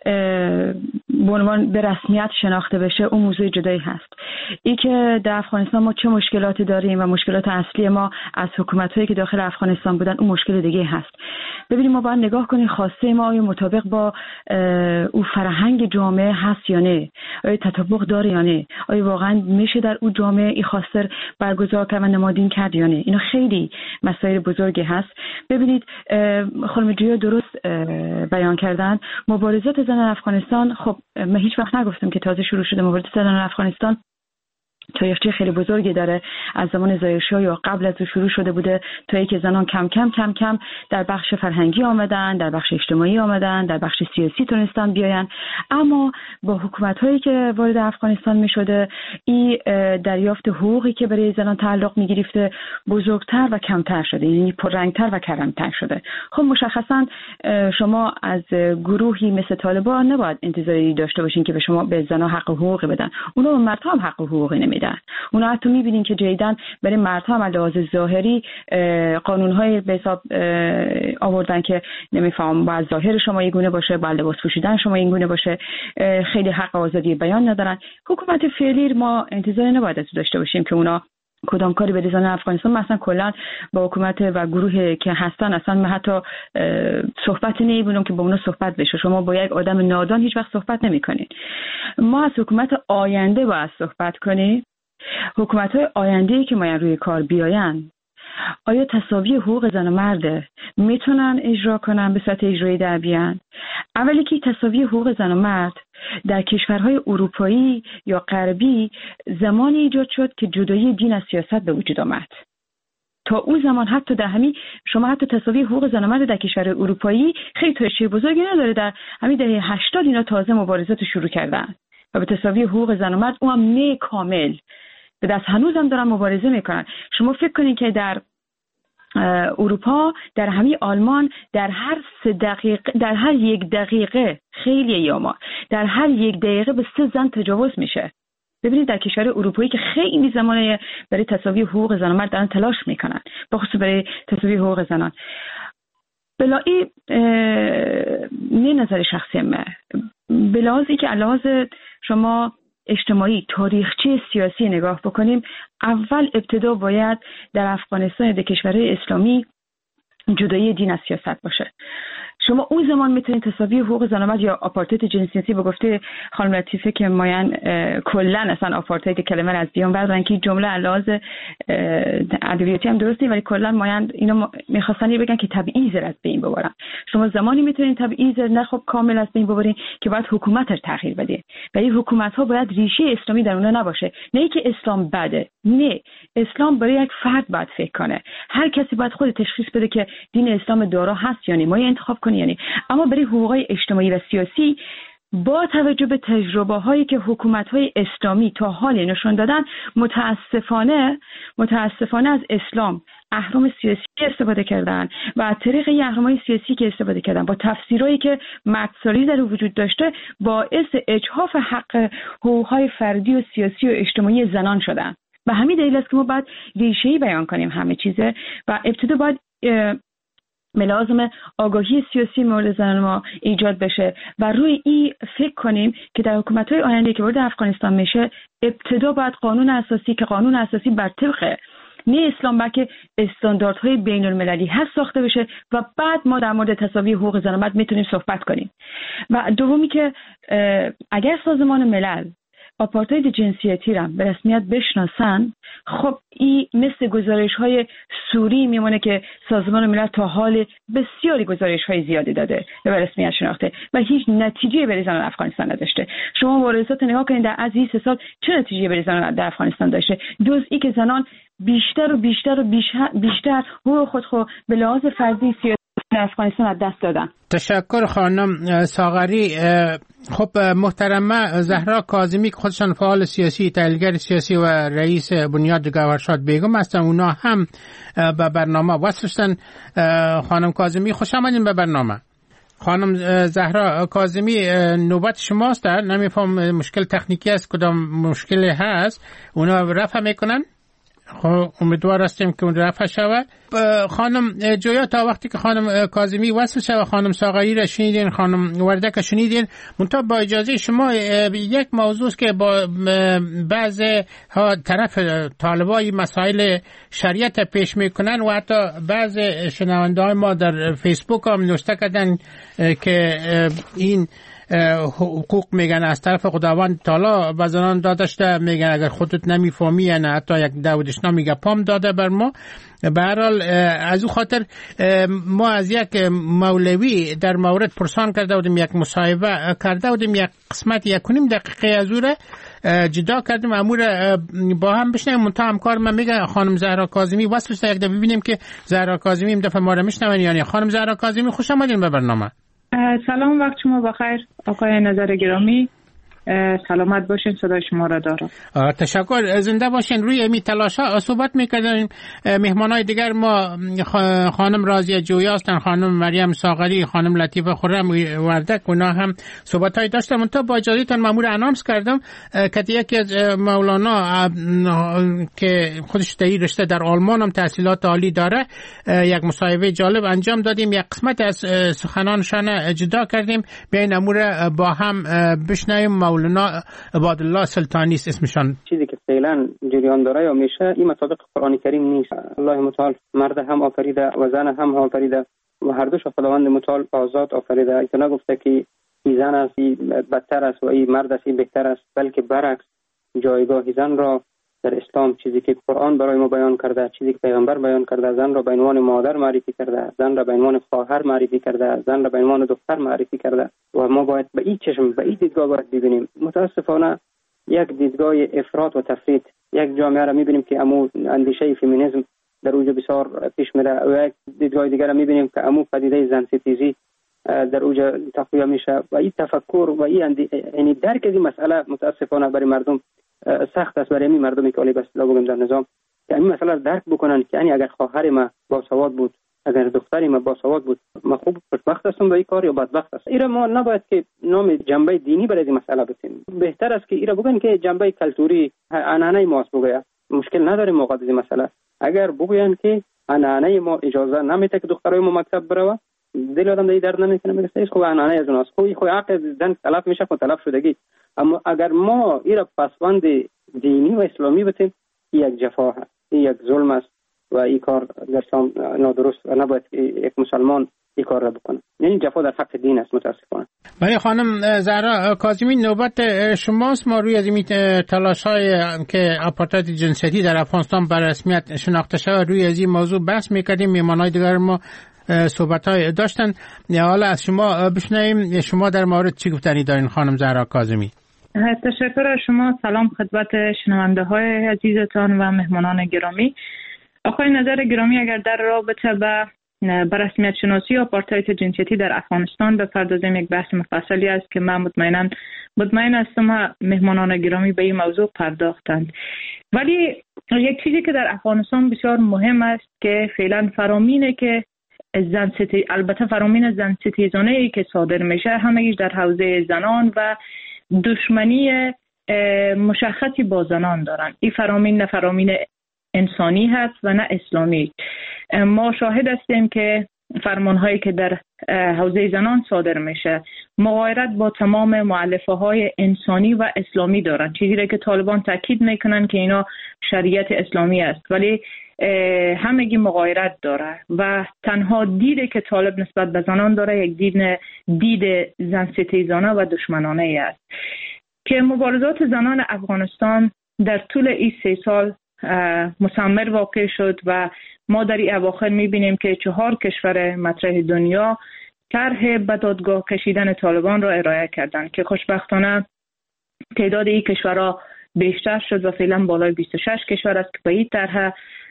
به عنوان به رسمیت شناخته بشه، اون موضوع جدایی هست. این که در افغانستان ما چه مشکلاتی داریم و مشکلات اصلی ما از حکومت‌هایی که داخل افغانستان بودن اون مشکل دیگه هست. ببینید ما باید نگاه کنیم خواسته ما آیا مطابق با او فرهنگ جامعه هست یا نه، آیا تطابق داره یا نه، آیا واقعا میشه در اون جامعه این خواسته برگزار کرد و نمادین کرد یا نه. اینا خیلی مسائل بزرگی هست. ببینید خانم جویا درست بیان کردن، مبارزات زنان افغانستان، خب من هیچ وقت نگفتم که تازه شروع شده. مبارزات زنان افغانستان تاریخچه خیلی بزرگی داره، از زمان ظاهرشاه یا قبل از او شروع شده بوده تا اینکه زنان کم کم کم کم در بخش فرهنگی آمدن، در بخش اجتماعی آمدن، در بخش سیاسی تونستن بیاین. اما با حکومت‌هایی که وارد افغانستان می‌شده، این دریافت حقوقی که برای زنان تعلق می‌گرفته بزرگتر و کمتر شده، یعنی پررنگتر و کمتر شده. خب مشخصاً شما از گروهی مثل طالبان نباید انتظاری داشته باشین که به شما به زنان حق حقوقی بدن. اونا به مردها هم حق حقوقی نمیدن. اونا حتی میبینین که جدیداً برای مردها هم لحاظ ظاهری قانون‌های به حساب آوردن که نمیفهم باید ظاهر شما یک گونه باشه، باید لباس پوشیدن شما یک گونه باشه، خیلی حق آزادی بیان ندارن. حکومت فعلی ما انتظار نباید از داشته باشیم که اونا کدام کاری به زنان افغانستان، مثلا کلا با حکومت و گروهی که هستن اصلا من حتی صحبت نمیبینم که با اونا صحبت بشه. شما با یک آدم نادان هیچ وقت صحبت نمیکنید. ما از حکومت آینده باید صحبت کنیم. حکومت‌های آینده‌ای که ما روی کار بیاین، آیا تساوی حقوق زن و مرد میتونن اجرا کنن، به صورت اجرایی در بیان؟ اولی که تساوی حقوق زن و مرد در کشورهای اروپایی یا غربی زمانی ایجاد شد که جدایی دین از سیاست به وجود آمد. تا اون زمان حتی در همین شما حتی تساوی حقوق زن و مرد در کشور اروپایی خیلی تاریخچه بزرگی نداره. در همین دهه هشتاد اینا تازه مبارزات شروع کردن و به تساوی حقوق زن و مرد اون هم نه کامل به دست هنوزم دارن مبارزه میکنن. شما فکر کنین که در اروپا، در همین آلمان، در هر سه دقیقه در هر یک دقیقه خیلی یاما در هر یک دقیقه به سه زن تجاوز میشه. ببینید در کشور اروپایی که خیلی زمانه برای تساوی حقوق زن و مرد دارن تلاش میکنن، بخصوص برای تساوی حقوق زنان. بلایی نه نظر شخصی من، بلازی که علاوه شما اجتماعی تاریخچه سیاسی نگاه بکنیم، اول ابتدا باید در افغانستان در کشورهای اسلامی جدایی دین از سیاست باشه. شما اون زمان میتونید تساوی حقوق زن و مرد یا آپارتاید جنسیتی به گفته خانم لطیفه که ماین کلا اصلا آپارتاید کلمه از بیان بردارن که جمله علاوه ادبیاتی هم درسته، ولی کلا ماین اینا میخواستن بگن که تبعیض از بین ببرن. شما زمانی میتونید تبعیض نه خب کامل از بین ببرین که باید حکومت رو تغییر بده، ولی حکومت ها باید ریشه اسلامی در اونها نباشه. نه که اسلام بده، نه، اسلام برای یک فرد باید فکر کنه. هر کسی باید خود تشخیص بده که دین اسلام دارا هست یا نه، ما انتخاب کنی یعنی. اما برای حقوقهای اجتماعی و سیاسی با توجه به تجربه هایی که حکومت های اسلامی تا حال نشون دادن، متاسفانه متاسفانه از اسلام اهرم سیاسی استفاده کردن و از طریق این اهرم‌های سیاسی که استفاده کردن با تفسیرهایی که مردسالاری در وجود داشته باعث اجحاف حق حقوق‌های فردی و سیاسی و اجتماعی زنان شدن. و همین دلیل است که ما باید ریشه‌ای بیان کنیم همه چیزه و ابتدا باید ملازم آگاهی سیاسی مورد زنان ما ایجاد بشه و روی این فکر کنیم که در حکومت‌های آینده که وارد افغانستان میشه ابتدا باید قانون اساسی که قانون اساسی بر طبق نه اسلام بلکه استانداردهای بین المللی هست ساخته بشه و بعد ما در مورد تساوی حقوق زن و مرد میتونیم صحبت کنیم. و دومی که اگر سازمان ملل آپارتاید جنسیتی را به رسمیت بشناسن، خب این مثل گزارش‌های سوری میمونه که سازمان ملل تا حال بسیاری گزارش‌های زیادی داده و به رسمیت شناخته و هیچ نتیجه برای زنان افغانستان نداشته. شما مبارزات نگاه کنید در از این سه سال چه نتیجه برای زنان در افغانستان داشته؟ جز این که زنان بیشتر و بیشتر و بیشتر, بیشتر حقوق خود خود به لحاظ فردی سیاسی افغانستان از دست دادن. تشکر خانم ساغری. خب محترمه زهرا کاظمی که خودشان فعال سیاسی، تحلیلگر سیاسی و رئیس بنیاد گوهرشاد بیگم هستن، اونا هم به برنامه وصل شدن. خانم کاظمی خوش آمدین به برنامه. خانم زهرا کاظمی نوبت شماست. نمیفهم مشکل تکنیکی است، کدام مشکلی هست، اونا رفع میکنن. خب امیدوار هستیم که اون رفع شود. خانم جویا تا وقتی که خانم کاظمی وصل شد و خانم ساغری را شنیدین، خانم وردک شنیدین، منتها با اجازه شما یک موضوع که با بعض ها طرف طالبای مسائل شریعت پیش میکنن و حتی بعض شنونده های ما در فیسبوک هم نوشته کردن که این حقوق میگن از طرف خداوند تعالی به زنان داده شده، میگن اگر خودت نمیفهمی یعنی حتی یک داودشنا میگه پام داده بر ما. به هر حال از او خاطر ما از یک مولوی در مورد پرسان کرده بودیم، یک مصاحبه کرده بودیم، یک قسمت یک کنیم دقیقه از او را جدا کردیم، امور با هم بشنیم. منتها همکار من میگه خانم زهرا کاظمی وصل شده، یک دفعه ببینیم که زهرا کاظمی این دفعه ما را میشنون. یعنی خانم زهرا کاظمی خوش آمدین به برنامه. سلام، وقت شما بخیر آقای نظر گرامی. سلامت باشین، صدای شما را دارم. تشکر، زنده باشین. روی امی تلاشا صحبت میکردیم. مهمانای دیگر ما خانم راضیه جویا هستن، خانم مریم ساغری، خانم لطیفه خرم وردک، اونا هم صحبتای داشتن. من تا با اجازهتون مامور انانس کردم که یکی از مولانا که خودش در رشته در آلمان هم تحصیلات عالی داره، یک مصاحبه جالب انجام دادیم، یک قسمت از سخنانشان جدا کردیم، بیاین امور با هم بشنویم. مولانا عبادالله سلطانی است اسمشان. چیزی که فعلا جریان داره یا میشه این مطابق قرآن کریم نیست. الله متعال مرد هم آفریده و زن هم آفریده و هر دوش خداوند متعال آزاد آفریده. اینا نگفته که این زن است بدتر است و این مرد است بهتر است، بلکه برعکس جایگاه زن را در اسلام، چیزی که قرآن برای ما بیان کرده، چیزی که پیغمبر بیان کرده، زن را به عنوان مادر معرفی کرده، زن را به عنوان خواهر معرفی کرده، زن را به عنوان دختر معرفی کرده و ما باید به این چشم به این دیدگاه باید ببینیم. متاسفانه یک دیدگاه افراط و تفرید، یک جامعه را میبینیم که امو اندیشه فمینیسم در اوج بسیار پیش میره و یک دیدگاه دیگر را میبینیم که امو پدیده زن ستیزی در اوج تقویه میشه و این تفکر و این یعنی درک از این مسئله متاسفانه برای مردم سخت است، برای این مردمی که علی بسلا بگم در نظام که این مسئله را درک بکنن که یعنی اگر خواهر ما با سواد بود، اگر دختری ما با سواد بود، ما خوب خوشبخت هستم با این کار یا بدبخت است. ایرا ما نباید که نام جنبه دینی برای این مسئله بتیم. بهتر است که ایرا بگن که جنبه کلتوری عنعنه ما است بگه، مشکل نداره موقع این مسئله. اگر بگوین که عنعنه ما اجازه نمیده که دخترای ما مکتب بره، دل آدم دیگه درد نمیکنه، میگه است خب عنعنه از اوناست، خب خو حق زن تلف میشه، خب تلف شدگی. اما اگر ما ایرا پسوند دینی و اسلامی بتیم، یک جفا هست، یک ظلم است و این کار در اسلام نادرست و نباید یک مسلمان این کار را بکنه. یعنی جفا در حق دین است متاسفانه. ولی خانم زهرا کاظمی نوبت شماست. ما روی از این تلاش‌های که آپارتاید جنسیتی در افغانستان به رسمیت شناخته شود روی از این موضوع بحث می‌کردیم. مهمان‌های دیگر ما صحبت‌های داشتن. حالا از شما بشنویم شما در مورد چی گفتنی دارین خانم زهرا کاظمی؟ تشکر از شما. سلام خدمت شنونده‌های عزیزتان و مهمانان گرامی. آقای نظر گرامی، اگر در رابطه با به رسمیت شناسی آپارتاید جنسیتی در افغانستان بپردازیم، یک بحث مفصلی است که من مطمئناً مطمئن هستم مهمانان گرامی به این موضوع پرداختند. ولی یک چیزی که در افغانستان بسیار مهم است که فعلا فرامینه که زن ستی البته فرامین زن ستیزانه‌ای که صادر میشه همه‌ایش در حوزه زنان و دشمنی مشخصی با زنان دارن. این فرامین نه فرامین انسانی هست و نه اسلامی. ما شاهد هستیم که فرمانهایی که در حوزه زنان صادر میشه مغایرت با تمام مؤلفه های انسانی و اسلامی دارن، چیزی را که طالبان تاکید میکنن که اینا شریعت اسلامی است، ولی همگی مغایرت داره و تنها دیده که طالب نسبت به زنان داره یک دید دید زن ستیزانه و دشمنانه است که مبارزات زنان افغانستان در طول این سه سال مثمر واقع شد و ما در این اواخر میبینیم که چهار کشور مطرح دنیا طرح به دادگاه کشیدن طالبان را ارائه کردند که خوشبختانه تعداد این کشورها بیشتر شد و فعلا بالای بیست و شش کشور است که به این طرح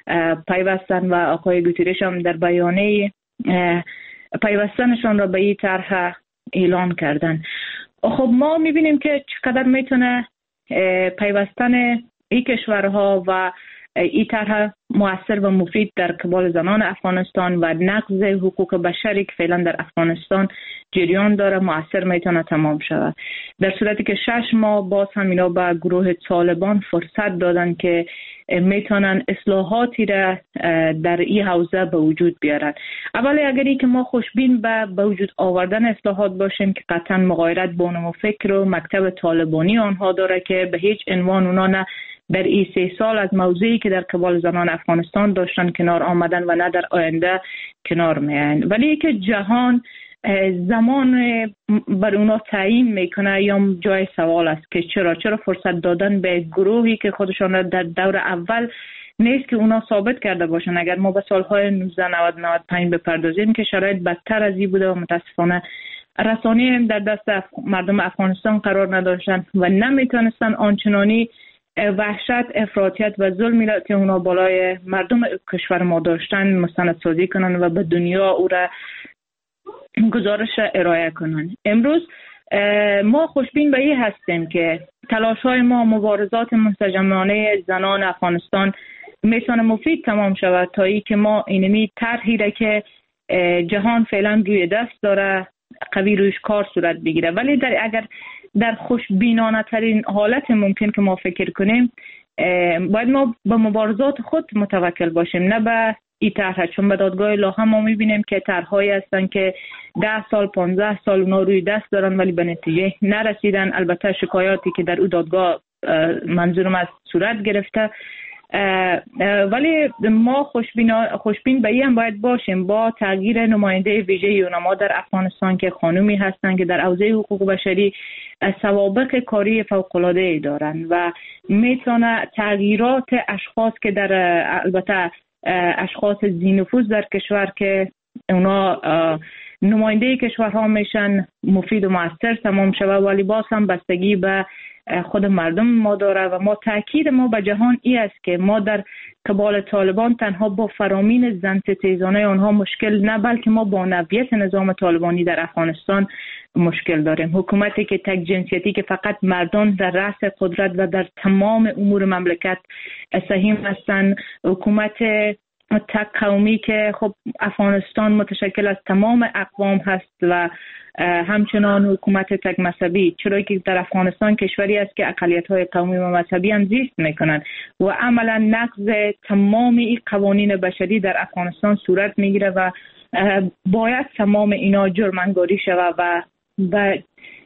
پیوستن و آقای گوتیرش هم در بیانیه پیوستنشان را به این طرح اعلان کردن. خب ما میبینیم که چقدر میتونه پیوستن این کشورها و این طرح مؤثر و مفید در قبال زنان افغانستان و نقض حقوق بشری که فعلا در افغانستان جریان داره مؤثر میتونه تمام شود. در صورتی که شش ماه باز هم اینا به گروه طالبان فرصت دادن که میتونن اصلاحاتی را در این حوزه به وجود بیارن. اولی اگری که ما خوشبین به به وجود آوردن اصلاحات باشیم که قطعا مغایرت با نمو فکر و مکتب طالبانی آنها داره که به هیچ عنوان اونا نه در این سه سال از موضوعی که در قبال زنان افغانستان داشتن کنار آمدن و نه در آینده کنار میاین. ولی که جهان زمان بر اونا تعیین میکنه یا جای سوال است که چرا چرا فرصت دادن به گروهی که خودشان را در دور اول نیست که اونا ثابت کرده باشن. اگر ما به سالهای نوزده نود نود و پنج بپردازیم که شرایط بدتر از این بوده و متاسفانه رسانه در دست اف... مردم افغانستان قرار نداشتن و نمیتونستن آنچنانی وحشت، افراطیت و ظلمی را که اونا بالای مردم کشور ما داشتن مستندسازی کنن و به دنیا او را گزارش ارائه کنن. امروز ما خوشبین به این هستیم که تلاش های ما مبارزات منسجمانه زنان افغانستان میتونه مفید تمام شود تا ای که ما اینمی طرحی را که جهان فعلا روی دست داره قوی رویش کار صورت بگیره. ولی در اگر در خوشبینانه ترین حالت ممکن که ما فکر کنیم باید ما به مبارزات خود متوکل باشیم نه به این طرح، چون به دادگاه لاهم ما میبینیم که طرحهایی هستن که ده سال پانزده سال اونا روی دست دارن ولی به نتیجه نرسیدن. البته شکایاتی که در او دادگاه منظورم از صورت گرفته، ولی ما خوشبین خوشبین به این باید باشیم با تغییر نماینده ویژه یونما در افغانستان که خانومی هستند که در حوزه حقوق بشری سوابق کاری فوق‌العاده دارند و میتونه تغییرات اشخاص که در البته اشخاص ذی‌نفوذ در کشور که اونا نماینده کشورها میشن مفید و مؤثر تمام شود، ولی باز هم بستگی به خود مردم ما داره و ما تاکید ما به جهان ای است که ما در قبال طالبان تنها با فرامین زن ستیزانه آنها مشکل نه، بلکه ما با نوعیت نظام طالبانی در افغانستان مشکل داریم. حکومتی که تک جنسیتی که فقط مردان در رأس قدرت و در تمام امور مملکت سهیم هستند، حکومت تک قومی که خب افغانستان متشکل از تمام اقوام هست و همچنان حکومت تک مذهبی، چرا که در افغانستان کشوری است که اقلیت‌های قومی و مذهبی هم زیست میکنند و عملا نقض تمام این قوانین بشری در افغانستان صورت میگیره و باید تمام اینا جرم‌انگاری شود و و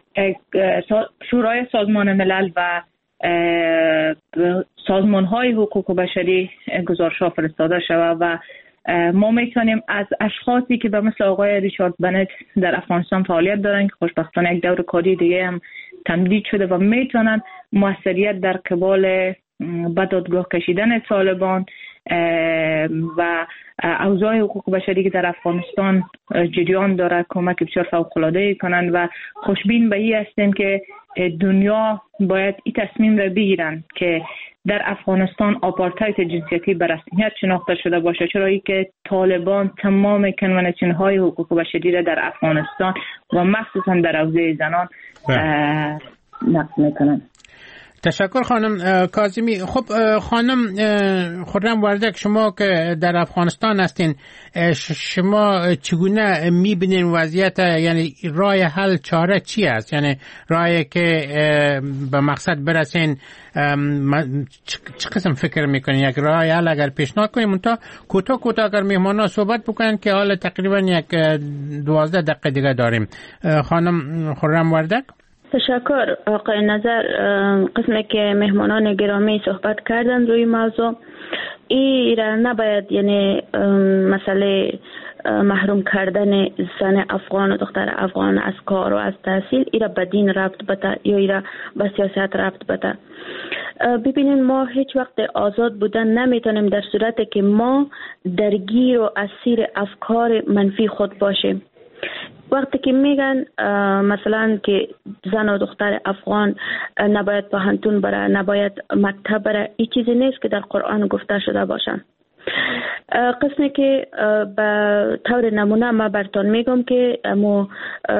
شورای سازمان ملل و سازمان‌های حقوق بشری گزارش‌ها فرستاده شود و ما میتونیم از اشخاصی که به مثل آقای ریچارد بنت در افغانستان فعالیت دارن که خوشبختانه یک دور کاری دیگه هم تمدید شده و میتونن موثریت در قبال به دادگاه کشیدن طالبان و اوضاع حقوق بشری که در افغانستان جریان داره کمک بسیار فوق‌العاده کنند و خوشبین به این هستیم که دنیا باید این تصمیم را بگیرن که در افغانستان آپارتاید جنسیتی به رسمیت شناخته شده باشه، چرا که طالبان تمام کنونشن‌های حقوق بشری را در افغانستان و مخصوصا در حوزه زنان نقض میکنن. تشکر خانم کاظمی. خب خانم خرم وردک، شما که در افغانستان هستین، شما چگونه میبینین وضعیت، یعنی راه حل چاره چی است؟ یعنی راهی که به مقصد برسین چه قسم فکر میکنین؟ یک راه حل اگر پیشنهاد کنیم منتها کوتاه کوتاه اگر مهمانا صحبت بکنن که حالا تقریبا یک دوازده دقیقه دیگه داریم. خانم خرم وردک. تشکر آقای نظر. قسمی که مهمانان گرامی صحبت کردن روی موضوع ای را نباید، یعنی مسئله محروم کردن زن افغان و دختر افغان از کار و از تحصیل ای را به دین ربط بده یا ای را به سیاست ربط بده. ببینین ما هیچ وقت آزاد بودن نمیتونیم در صورتی که ما درگیر و اسیر افکار منفی خود باشیم. وقتی که میگن مثلا که زن و دختر افغان نباید پوهنتون بره، نباید مکتب بره، این چیزی نیست که در قرآن گفته شده باشن. قسمی که به طور نمونه ما براتون میگم که امو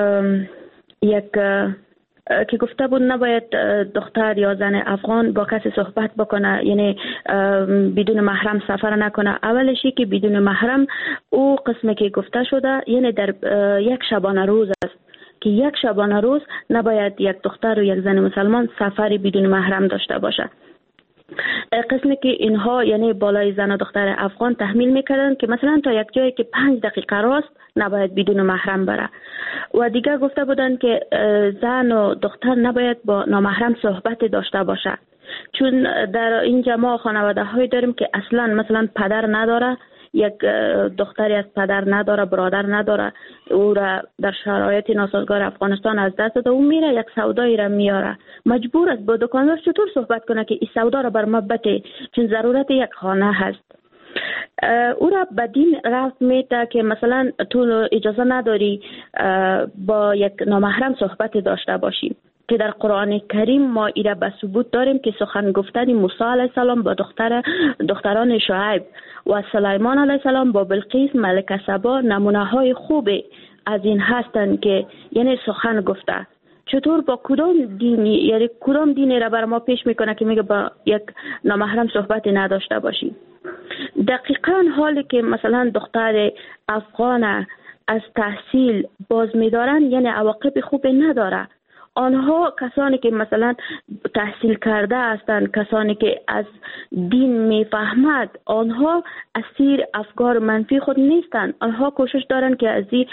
یک که گفته بود نباید دختر یا زن افغان با کسی صحبت بکنه، یعنی بدون محرم سفر نکنه. اولشی که بدون محرم او قسمی که گفته شده یعنی در یک شبانه روز است که یک شبانه روز نباید یک دختر و یک زن مسلمان سفری بدون محرم داشته باشه. قسمی که اینها یعنی بالای زن و دختر افغان تحمیل میکردن که مثلا تا یک جایی که پنج دقیقه راست نباید بدون محرم بره. و دیگه گفته بودن که زن و دختر نباید با نامحرم صحبت داشته باشه، چون در اینجا ما خانواده های داریم که اصلا مثلا پدر نداره، یک دختری از پدر نداره، برادر نداره، او را در شرایط ناسازگار افغانستان از دست داده، او میره یک سودایی را میاره، مجبور است با دکاندار چطور صحبت کنه که این سودا را بر ما بده چون ضرورت یک خانه هست. او را به دین رفت میده که مثلا تو اجازه نداری با یک نامحرم صحبت داشته باشی، که در قرآن کریم ما ایره به ثبوت داریم که سخن گفتن موسی علیه السلام با دختر دختران شعیب و سلیمان علیه السلام با بلقیس ملکه سبا نمونه های خوب از این هستند که یعنی سخن گفته. چطور با کدام دینی، یعنی کدام دینی را بر ما پیش میکنه که میگه با یک نامحرم صحبتی نداشته باشی؟ دقیقاً حالی که مثلا دختر افغان از تحصیل باز میدارن یعنی عواقب خوبی نداره. آنها کسانی که مثلا تحصیل کرده هستند، کسانی که از دین میفهمد، آنها اسیر افکار منفی خود نیستند. آنها کوشش دارند که از این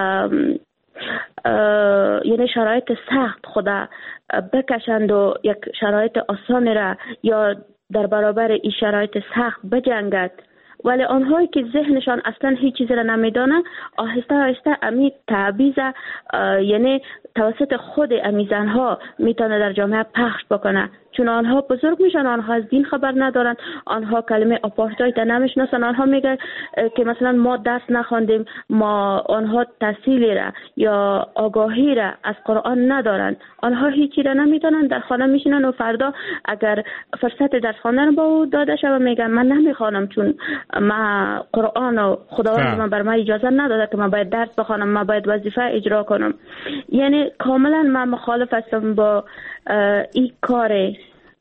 یعنی شرایط سخت خدا بکشند و یک شرایط آسان را یا در برابر این شرایط سخت بجنگد. ولی آنهایی که ذهنشان اصلا هیچ چیزی را نمیدانند آهسته آهسته امی تعبیز یعنی توسط خود امی زنها میتونه در جامعه پخش بکنه، چون آنها بزرگ میشن، آنها از دین خبر ندارن، آنها کلمه آپارتاید نمیشناسن، آنها میگن که مثلا ما درس نخواندیم، ما آنها تحصیلی را یا آگاهی را از قرآن ندارن، آنها هیچی را نمیدانن، در خانه میشینن و فردا اگر فرصت درس خواندن با او داده شود میگن من نمیخوانم چون ما قرآن و خداوند من بر من اجازه نداده که من باید درس بخوانم، من باید وظیفه اجرا کنم. یعنی کاملا من مخالف هستم با این کار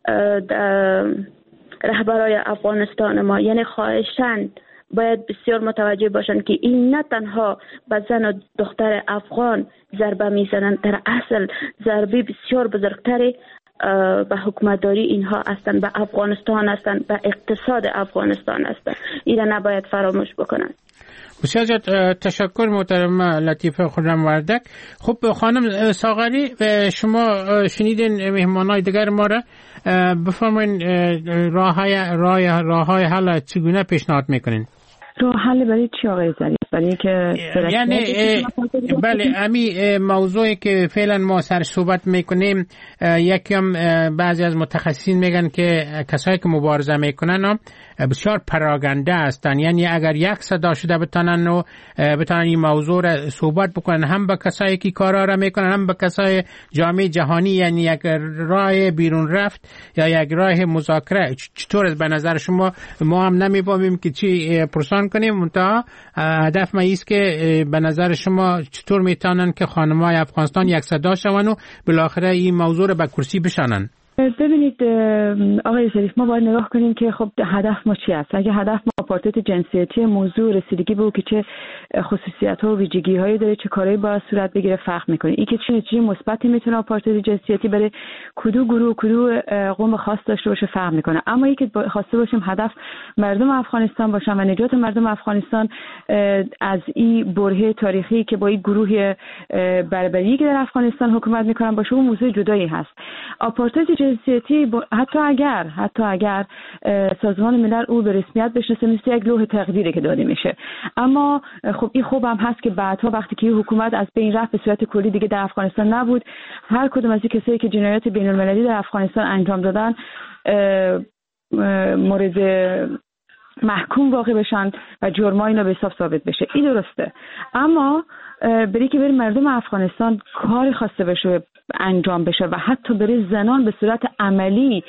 رهبرای افغانستان ما. یعنی خواهشاً باید بسیار متوجه باشند که این نه تنها به زن و دختر افغان ضربه میزنند، در اصل ضربه بسیار بزرگتری به حکومتداری اینها هستند، به افغانستان هستند، به اقتصاد افغانستان هستند. این را نباید فراموش بکنند. بسیار زیاد تشکر محترم لطیفه خرم وردک. خب خانم ساغری، شما شنیدین مهمانای دیگر ما را، بفرمایید راه های راه راه های حل چگونه پیشنهاد میکنین؟ راه حل برای چی آقای ظریف؟ برای که یعنی بله امی موضوعی که فعلا ما سر صحبت میکنیم، یکم بعضی از متخصصین میگن که کسایی که مبارزه میکنن بسیار پراگنده هستن، یعنی اگر یک صدا شده بتونن و بتونن این موضوع را صحبت بکنن هم با کسایی که کارا را میکنن هم با کسای جامعه جهانی، یعنی یک راه بیرون رفت یا یک راه مذاکره. چطور به نظر شما؟ ما هم نمیفهمیم که چی پرسان کنیم، منتها هدف ما است که به نظر شما چطور میتونن که خانم‌های افغانستان یک صدا شون و بالاخره این موضوع را به کرسی بشانن؟ ببینید آقای ظریف، ما باید نگاه کنیم که خب هدف ما چی است. اگه هدف ما آپارتاید جنسیتی موضوع رسیدگی به که چه خصوصیت‌ها و ویژگی‌هایی داره، چه کارهایی باید صورت بگیره، فرق می‌کنه. این که چه نتیجه مثبتی میتونه آپارتاید جنسیتی برای کدو گروه کدو قوم خاص داشته باشه فرق می‌کنه. اما اینکه خواسته باشیم هدف مردم افغانستان باشن و نجات مردم افغانستان از این برهه تاریخی که با این گروه بربری که در افغانستان حکومت می‌کنن باشه، اون موضوع جدایی هست. آپارتاید جنسیتی حتی اگر حتی اگر سازمان ملل او به رسمیت بشناسه مثل یک لوح تقدیری که داده میشه، اما خب این خوب هم هست که بعدها وقتی که حکومت از بین رفت به صورت کلی دیگه در افغانستان نبود، هر کدوم از این کسایی که جنایات بین المللی در افغانستان انجام دادن مورد محکوم واقع بشن و جرمای اینا به حساب ثابت بشه. این درسته، اما بری که بری مردم افغانستان کاری خواسته بشه انجام بشه و حتی بری زنان به صورت عملی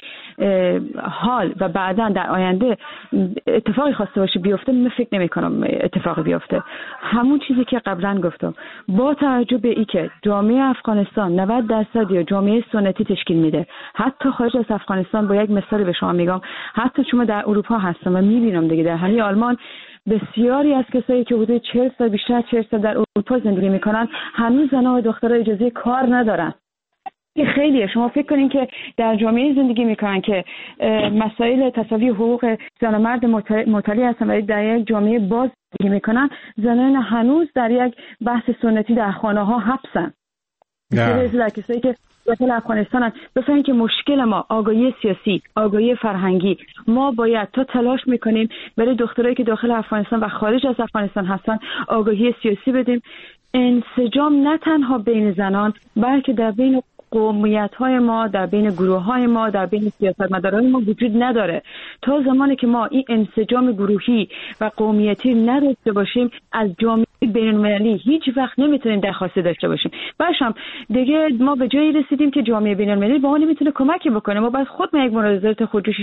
حال و بعداً در آینده اتفاقی خواسته باشه بیفته، من فکر نمی کنم اتفاقی بیفته. همون چیزی که قبلا گفتم، با توجه به ای که جامعه افغانستان نود درصد یا جامعه سنتی تشکیل میده، حتی خارج از افغانستان، با یک مثال به شما میگم، حتی شما در اروپا هستم و میبینم دیگه در همین آلمان بسیاری از کسایی که حدود چهل سال بیشتر چهل سال در اروپا زندگی میکنن هنوز زنها و دخترها اجازه کار ندارن. این خیلیه. شما فکر کنین که در جامعه زندگی میکنن که مسائل تساوی حقوق زن و مرد مطلع هستن و در یک جامعه باز زندگی میکنن، زنان هنوز در یک بحث سنتی در خانه ها حبسن. بسیاری در کسایی که داخل افغانستان هست. بفهمید که مشکل ما آگاهی سیاسی، آگاهی فرهنگی. ما باید تا تلاش میکنیم برای دخترایی که داخل افغانستان و خارج از افغانستان هستن آگاهی سیاسی بدیم. انسجام نه تنها بین زنان بلکه در بین قومیت‌های ما، در بین گروه‌های ما، در بین سیاستمداران ما وجود نداره. تا زمانی که ما این انسجام گروهی و قومیتی نداشته باشیم، از جامعه بین‌المللی هیچ وقت نمیتونیم درخواست داشته باشیم. باشم دیگه ما به جایی رسیدیم که جامعه بین‌المللی با ما نمیتونه کمکی بکنه. ما باید خود یک مناظرات خودجوشی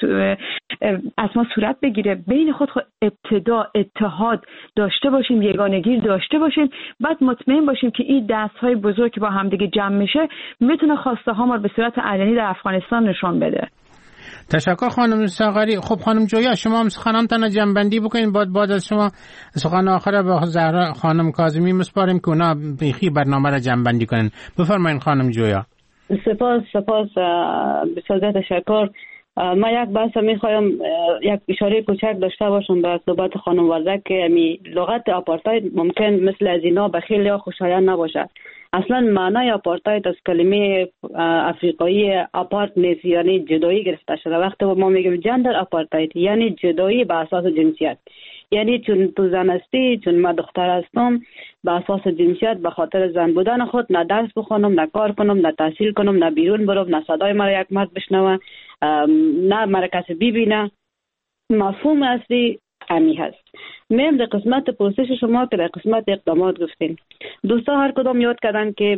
از ما صورت بگیره، بین خود, خود ابتدا اتحاد داشته باشیم، یگانگی داشته باشیم، بعد مطمئن باشیم که این دست‌های بزرگ که با هم دیگه جمع میشه میتونه خواسته ها ما به صورت علنی در افغانستان نشون بده. تشکر خانم ساغری. خب خانم جویا، شما هم سخنانتان جنبندی بکنین، بعد بعد از شما سخن آخر به زهرا خانم کاظمی مسپاریم که اونا بیخی برنامه را جنبندی کنن. بفرمایید خانم جویا. سپاس سپاس بسیار تشکر. ما یک بحث میخوایم یک اشاره کوچک داشته باشم به صحبت خانم وزک که می لغت آپارتاید ممکن مثل از اینا به خیلی خوشایند نباشه. اصلا معنای آپارتاید از کلمه افریقایی آپارت نیست، یعنی جدایی گرفته شده. وقتی ما میگیم جندر آپارتاید یعنی جدایی به اساس جنسیت، یعنی چون تو زن هستی، چون من دختر هستم، به اساس جنسیت به خاطر زن بودن خود نه درس بخونم، نه کار کنم، نه تحصیل کنم، نه بیرون برم، نه صدای مرا یک مرد بشنوه، نه مرا کسی ببینه. مفهوم اصلی امی هست. میم در قسمت پرسش شما که در قسمت اقدامات گفتین، دوستا هر کدام یاد کردن که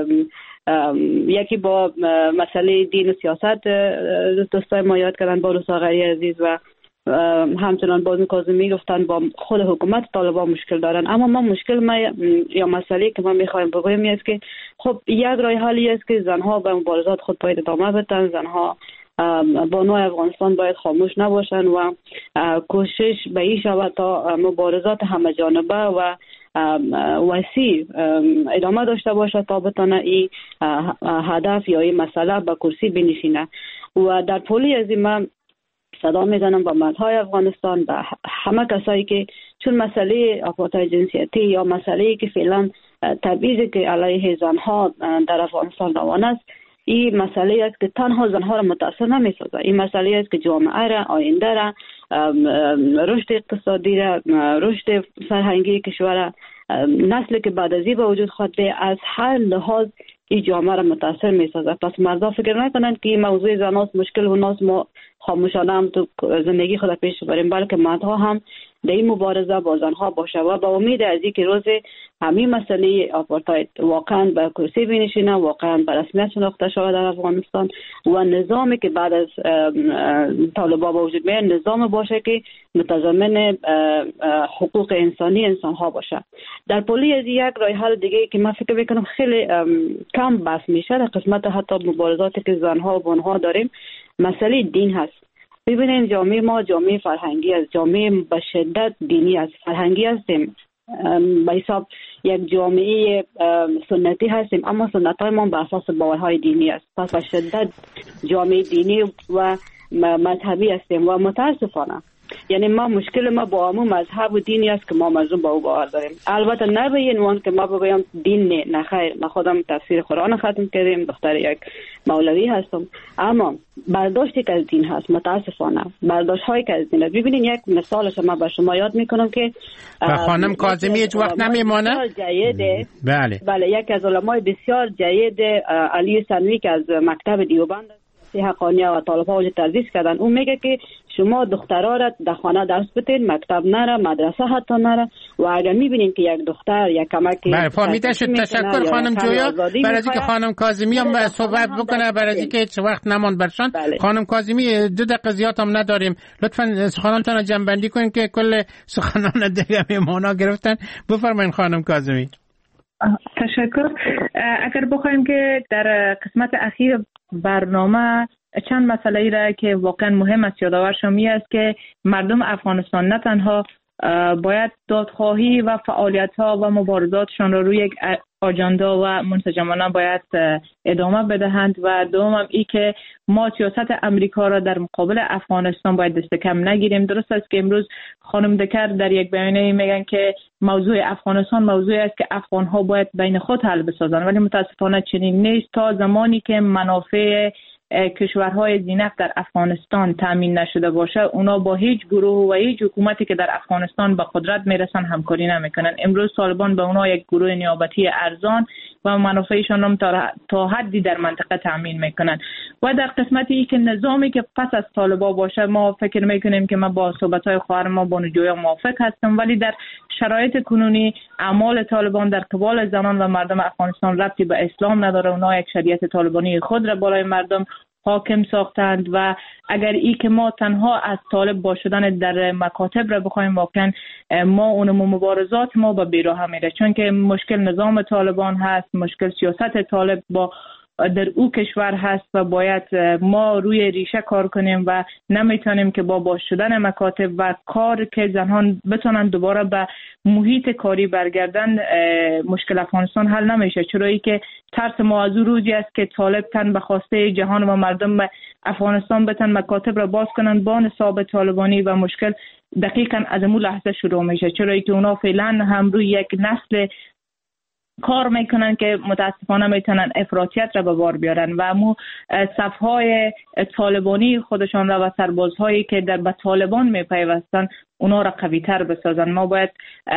یکی با مسئله دین و سیاست دوستای ما یاد کردن، با ساغری عزیز و همچنان بازم کاظمی گفتن با خود حکومت طالبان مشکل دارن. اما ما مشکل ما یا مسئله که ما میخوایم بگویم است که خب یک راه حلی است که زنها به مبارزات خود باید ادامه بدن، زنها بانوی افغانستان باید خاموش نباشن و کوشش به این شود تا مبارزات همه جانبه و وسیع ادامه داشته باشه تا بتونه این هدف یا این مسئله به کرسی بنشینه. و در پولی از این من صدا میزنم با مردهای افغانستان، به همه کسایی که چون مسئله آپارتاید جنسیتی یا مسئله که فعلا تبعیضی که علیه زنها در افغانستان روان است، این مسئله است که تنها زنها را متاثر نمی‌سازد. این مسئله است که جامعه را، آینده را، رشد اقتصادی را، رشد فرهنگی کشور، نسلی که بعد از این به وجود خواهد از هر لحاظ این جامعه را متاثر می‌سازد. پس مردم فکر نکنند که این موضوع زناست مشکل و ناس ما خاموشانه هم تو زندگی خود پیش بریم، بلکه مردها هم در این مبارزه با زنها باشه و با امید از این که روز همین مسئله آپارتاید واقعا به کرسی بنشینه، واقعا به رسمیت شناخته شود در افغانستان و نظامی که بعد از طالبان با وجود میاد نظام باشه که متضمن حقوق انسانی انسانها باشه. در پلی از یک راه حل دیگه که من فکر میکنم خیلی کم بحث میشه در قسمت حتی مبارزاتی که زنها و بانها داریم، مسئله دین هست. ببینید جامعه ما جامعه فرهنگی است، جامعه به شدت دینی است، فرهنگی هستیم، به حساب یک جامعه سنتی هستیم، اما سنت های ما به اساس باورهای دینی است. پس به شدت جامعه دینی و مذهبی هستیم و متاسفانه یعنی ما مشکل ما با همون مذهب و دینی است که ما مظلوم با او باور داریم. البته نه به این وان که ما بگویم دین نه، نه خیر، ما خودم تفسیر قرآن ختم کردیم، دختر یک مولوی هستم، اما برداشتی که از دین هست متاسفانه برداشت هایی که از دین هست. ببینید یک مثالش ما به شما یاد میکنم که خانم کاظمی هیچ وقت نمیمانه. بله بله یک از علمای بسیار جید علی سنوی که از مکتب دیوبند حقانیه و طالب‌ها وجود تدریس کردن، اون میگه که شما دخترها را در خانه درس بدین، مکتب نره، مدرسه حتی نره و اگر میبینین که یک دختر یک کمک بله فهمیده شد. تشکر خانم جویا برای اینکه خانم کاظمی هم صحبت بکنه، برای اینکه هیچ وقت نماند برشان. بله. خانم کاظمی دو دقیقه زیاد هم نداریم، لطفاً سخنانتون رو جمع‌بندی کنین که کل سخنان دیگه میمونا گرفتن. بفرمایید خانم کاظمی. تشکر. اگر بخوایم که در قسمت اخیر برنامه چند مسئله را که واقعا مهم است یادآور شمی است که مردم افغانستان نه تنها باید دادخواهی و فعالیت‌ها و مبارزاتشان را روی یک آجندا و منسجمانه باید ادامه بدهند و دوم ای که ما سیاست امریکا را در مقابل افغانستان باید دست کم نگیریم. درست است که امروز خانم دکر در یک بیانیه میگن که موضوع افغانستان موضوعی است که افغان‌ها باید بین خود حل بسازند، ولی متاسفانه چنین نیست. تا زمانی که منافع کشورهای زینف در افغانستان تامین نشده باشه اونا با هیچ گروه و هیچ حکومتی که در افغانستان به قدرت میرسن همکاری نمیکنن. امروز طالبان به اونا یک گروه نیابتی ارزان و منافعشان هم تا حدی در منطقه تامین میکنن و در قسمتی که نظامی که پس از طالبان باشه ما فکر میکنیم که ما با صحبت‌های خواهر ما بانو جویا موافق هستم، ولی در شرایط کنونی اعمال طالبان در قبال زنان و مردم افغانستان ربطی به اسلام نداره. اونا یک شریعت طالبانی خود را بالای مردم حاکم ساختند و اگر ای که ما تنها از طالب با شدن در مکاتب را بخوایم واقعا ما اون مبارزات ما به بیراه میره، چون که مشکل نظام طالبان هست، مشکل سیاست طالب با در او کشور هست و باید ما روی ریشه کار کنیم و نمیتونیم که با باز شدن مکاتب و کار که زنان بتونن دوباره به محیط کاری برگردن مشکل افغانستان حل نمیشه، چرا ای که ترس ما از روزی است که طالب تن به خواسته جهان و مردم افغانستان بتن مکاتب را باز کنن با نصاب طالبانی و مشکل دقیقاً از اون لحظه شروع میشه، چرا ای که اونا فعلا هم روی یک نسل کار میکنن که متاسفانه میتونن افراطیت را به بار بیارن و مو صفهای طالبانی خودشان را و سربازهایی که در به طالبان میپیوستن اونا را قوی تر بسازن. ما باید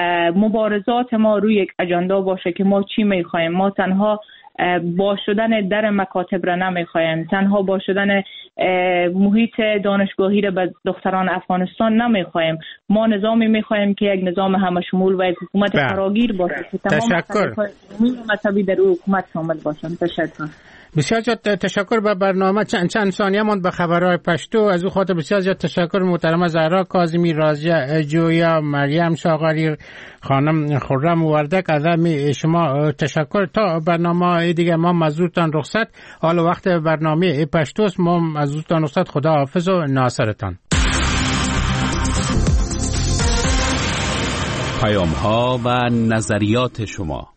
مبارزات ما روی یک اجندا باشه که ما چی میخوایم. ما تنها با شدن در مکاتب را نمیخوایم، تنها با شدن محیط دانشگاهی را به دختران افغانستان نمیخوایم. ما نظامی میخوایم که یک نظام همشمول و یک حکومت فراگیر باشه که تمام مذهبی در او حکومت شامل باشن. تشکر. بسیار زیاد تشکر. به برنامه چند چند ثانیه ماند به خبرهای پشتو. از او خاطر بسیار زیاد تشکر محترمه زهرا کاظمی، راضیه جویا، مریم ساغری، خانم خرم وردک. از شما تشکر. تا برنامه دیگه ما مزورتان رخصت. حالا وقت برنامه پشتوست. ما مزورتان رخصت. خدا حافظ و ناصرتان. پیام ها و نظریات شما.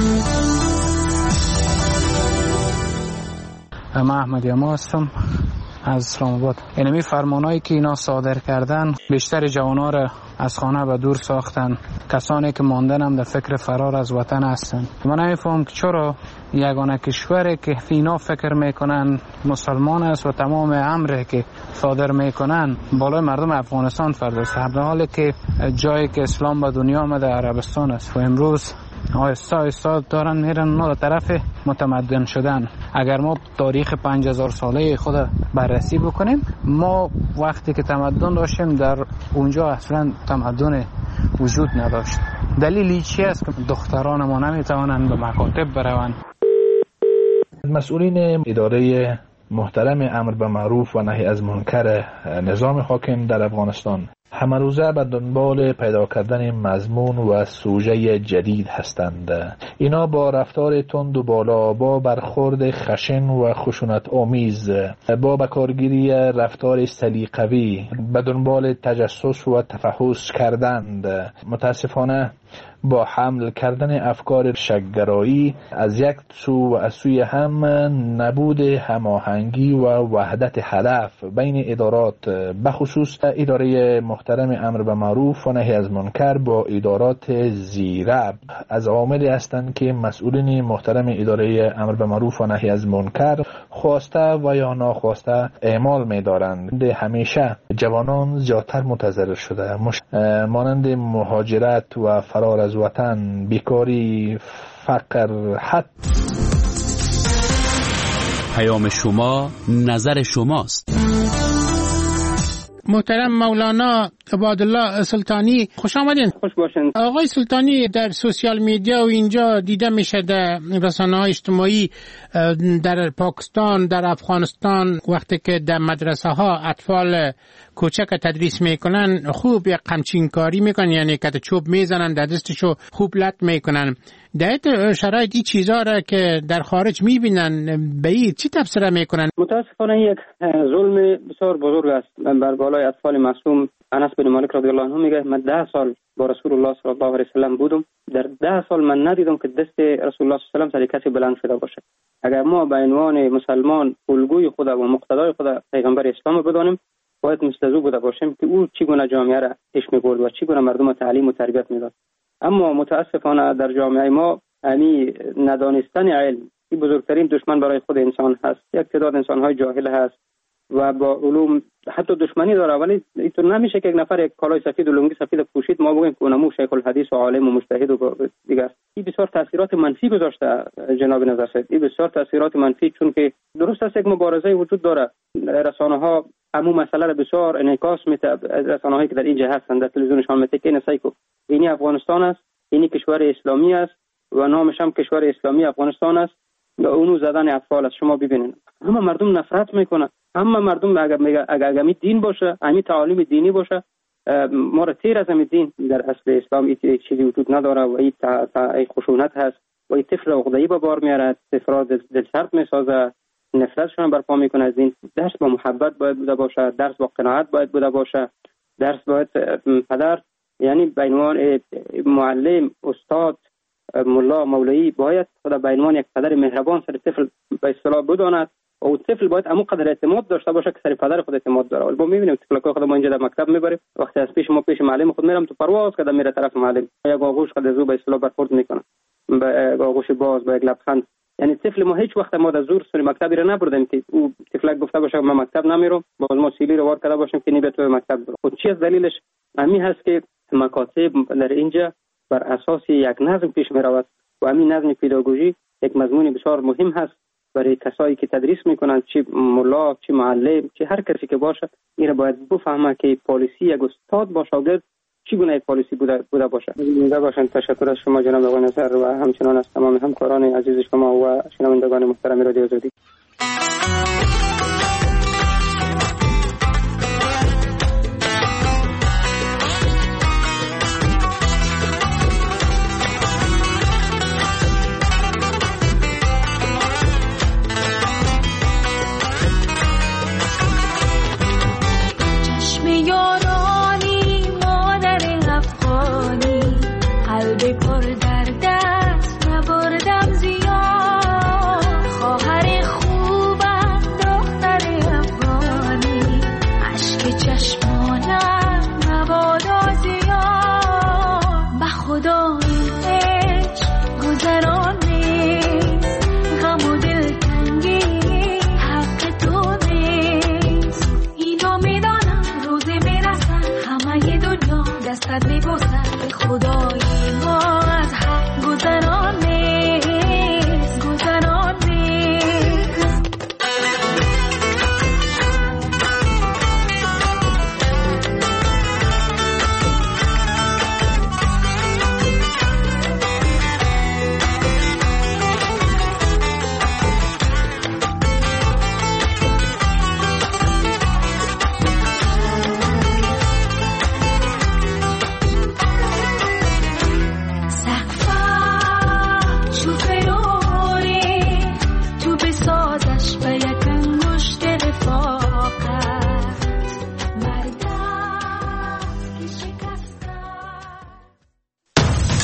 من احمد یما هستم. از اسلام آباد. اینمی فرمانایی که اینا صادر کردن بیشتر جوانا را از خانه به دور ساختن. کسانی که ماندن هم در فکر فرار از وطن هستن. من نمیفهم که چرا یگانه کشوری که اینا فکر میکنن مسلمان است و تمام امری که صادر میکنن بالای مردم افغانستان فرداست، در حالی که جایی که اسلام به دنیا آمده عربستان است و امروز آهسته آهسته دارن میرن ما طرف متمدن شدن. اگر ما تاریخ پنج هزار ساله خود بررسی بکنیم، ما وقتی که تمدن داشتیم در اونجا اصلا تمدن وجود نداشت. دلیلی چی است که دختران ما نمیتوانند به مکاتب بروند؟ مسئولین اداره محترم امر به معروف و نهی از منکر نظام حاکم در افغانستان همه روزه به دنبال پیدا کردن مضمون و سوژه جدید هستند. اینا با رفتار تند و بالا، با برخورد خشن و خشونت آمیز، با بکارگیری رفتار سلیقه‌ای به دنبال تجسس و تفحص کردند. متاسفانه با حمل کردن افکار شک‌گرایی از یک سو و از سوی هم نبود هماهنگی و وحدت هدف بین ادارات، بخصوص اداره محترم امر به معروف و نهی از منکر با ادارات زیربط، از عواملی هستند که مسئولین محترم اداره امر به معروف و نهی از منکر خواسته و یا ناخواسته اعمال می‌دارند. همیشه جوانان زیادتر متضرر شده، مانند مهاجرت و فرار از وطن، بیکاری، فقر، حد. پیام شما نظر شماست. محترم مولانا عبادالله سلطانی، خوش آمدین. خوش باشین. آقای سلطانی، در سوشیال میدیا و اینجا دیده میشه در رسانه‌های اجتماعی در پاکستان، در افغانستان، وقتی که در مدرسه ها اطفال کوچک تدریس میکنن خوب یک قمچین کاری میکنن، یعنی که چوب میزنن در دستشو خوب لط میکنن. در شرایط این چیزا را که در خارج میبینن به این چی تفسیر میکنن؟ متاسفانه یک ظلم بسیار بزرگ است بر بالای اطفال معصوم. انس بن مالک رضی الله عنه میگه من ده سال با رسول الله صلی الله علیه و سلم بودم، در ده سال من ندیدم که دست رسول الله صلی الله علیه و سلم سر کسی بلند شده باشه. اگر ما به عنوان مسلمان الگوی خدا و مقتدای خدا پیغمبر اسلام بدانیم، باید مثل او بوده باشیم که او چگونه جامعه را پیش می‌برد و چگونه مردم را تعلیم و تربیت می‌داد. اما متاسفانه در جامعه ما یعنی ندانستن علم این بزرگترین دشمن برای خود انسان هست. یک تعداد انسان‌های جاهل هست و با علوم حتی دشمنی داره، ولی اینطور نمیشه که یک نفر یک کالای سفید و لنگی سفید پوشید ما بگیم که اونمو شیخ الحدیث و عالم و مجتهد و دیگه. این بسیار تاثیرات منفی گذاشته جناب نظر صاحب. این بسیار تاثیرات منفی، چون که درست است یک مبارزه وجود داره. رسانه‌ها همون مسئله را بسیار انعکاس میده. رسانه‌هایی که در اینجا هستند در تلویزیونشان میگه که نسایکو اینی افغانستان است، اینی کشور اسلامی است و نامش هم کشور اسلامی افغانستان است. اونو زدن اطفال است. شما ببینید همه مردم نفرت میکنن. همه مردم اگر میگه اگر امی دین باشه، امی تعالیم دینی باشه، ما را تیر از امی دین در اصل اسلام این چیزی وجود نداره و این خشونت هست و این طفل عقده‌ای به بار میاره، طفل دل سرد میسازه، نفرتشون برپا میکنه از دین. درس با محبت باید بوده باشه، درس با قناعت باید بوده باشه، درس باید پدر یعنی به عنوان معلم، استاد، ملا، مولوی باید خدا به عنوان یک پدر مهربان سر طفل به اصطلاح بداند و او طفل باید همون قدر اعتماد داشته باشه که سر پدر خود اعتماد داره. ولی ما میبینیم طفلای خود ما اینجا در مکتب میبره، وقتی از پیش ما پیش معلم خود میرم تو پرواز کردم میره طرف معلم، یک آغوش قد زو به اصطلاح برخورد میکنه، به آغوش باز، با یک لبخند. یعنی طفل ما هیچ وقت ما در زور سر مکتبی را نبردیم که او طفلک گفته باشه من مکتب نمیرم، باز ما سیلی رو وار کرده باشیم که نی تو مکتب برو. خود چی از دلیلش همین هست که مکاتب در اینجا بر اساس یک نظم پیش می رود و همین نظم پداگوژی یک مضمون بسیار مهم هست برای کسایی که تدریس میکنند، چه ملا، چه معلم، چه هر کسی که باشه. این را باید بفهمه که پالیسی یک استاد با شاگرد چگونه پالیسی بوده بوده باشه. زنده باشن. تشکر از شما جناب آقای نظر و همچنان از تمام همکاران عزیز شما و شنوندگان محترم رادیو آزادی. خواهر خوبم دختر افغان ما این عشق گذران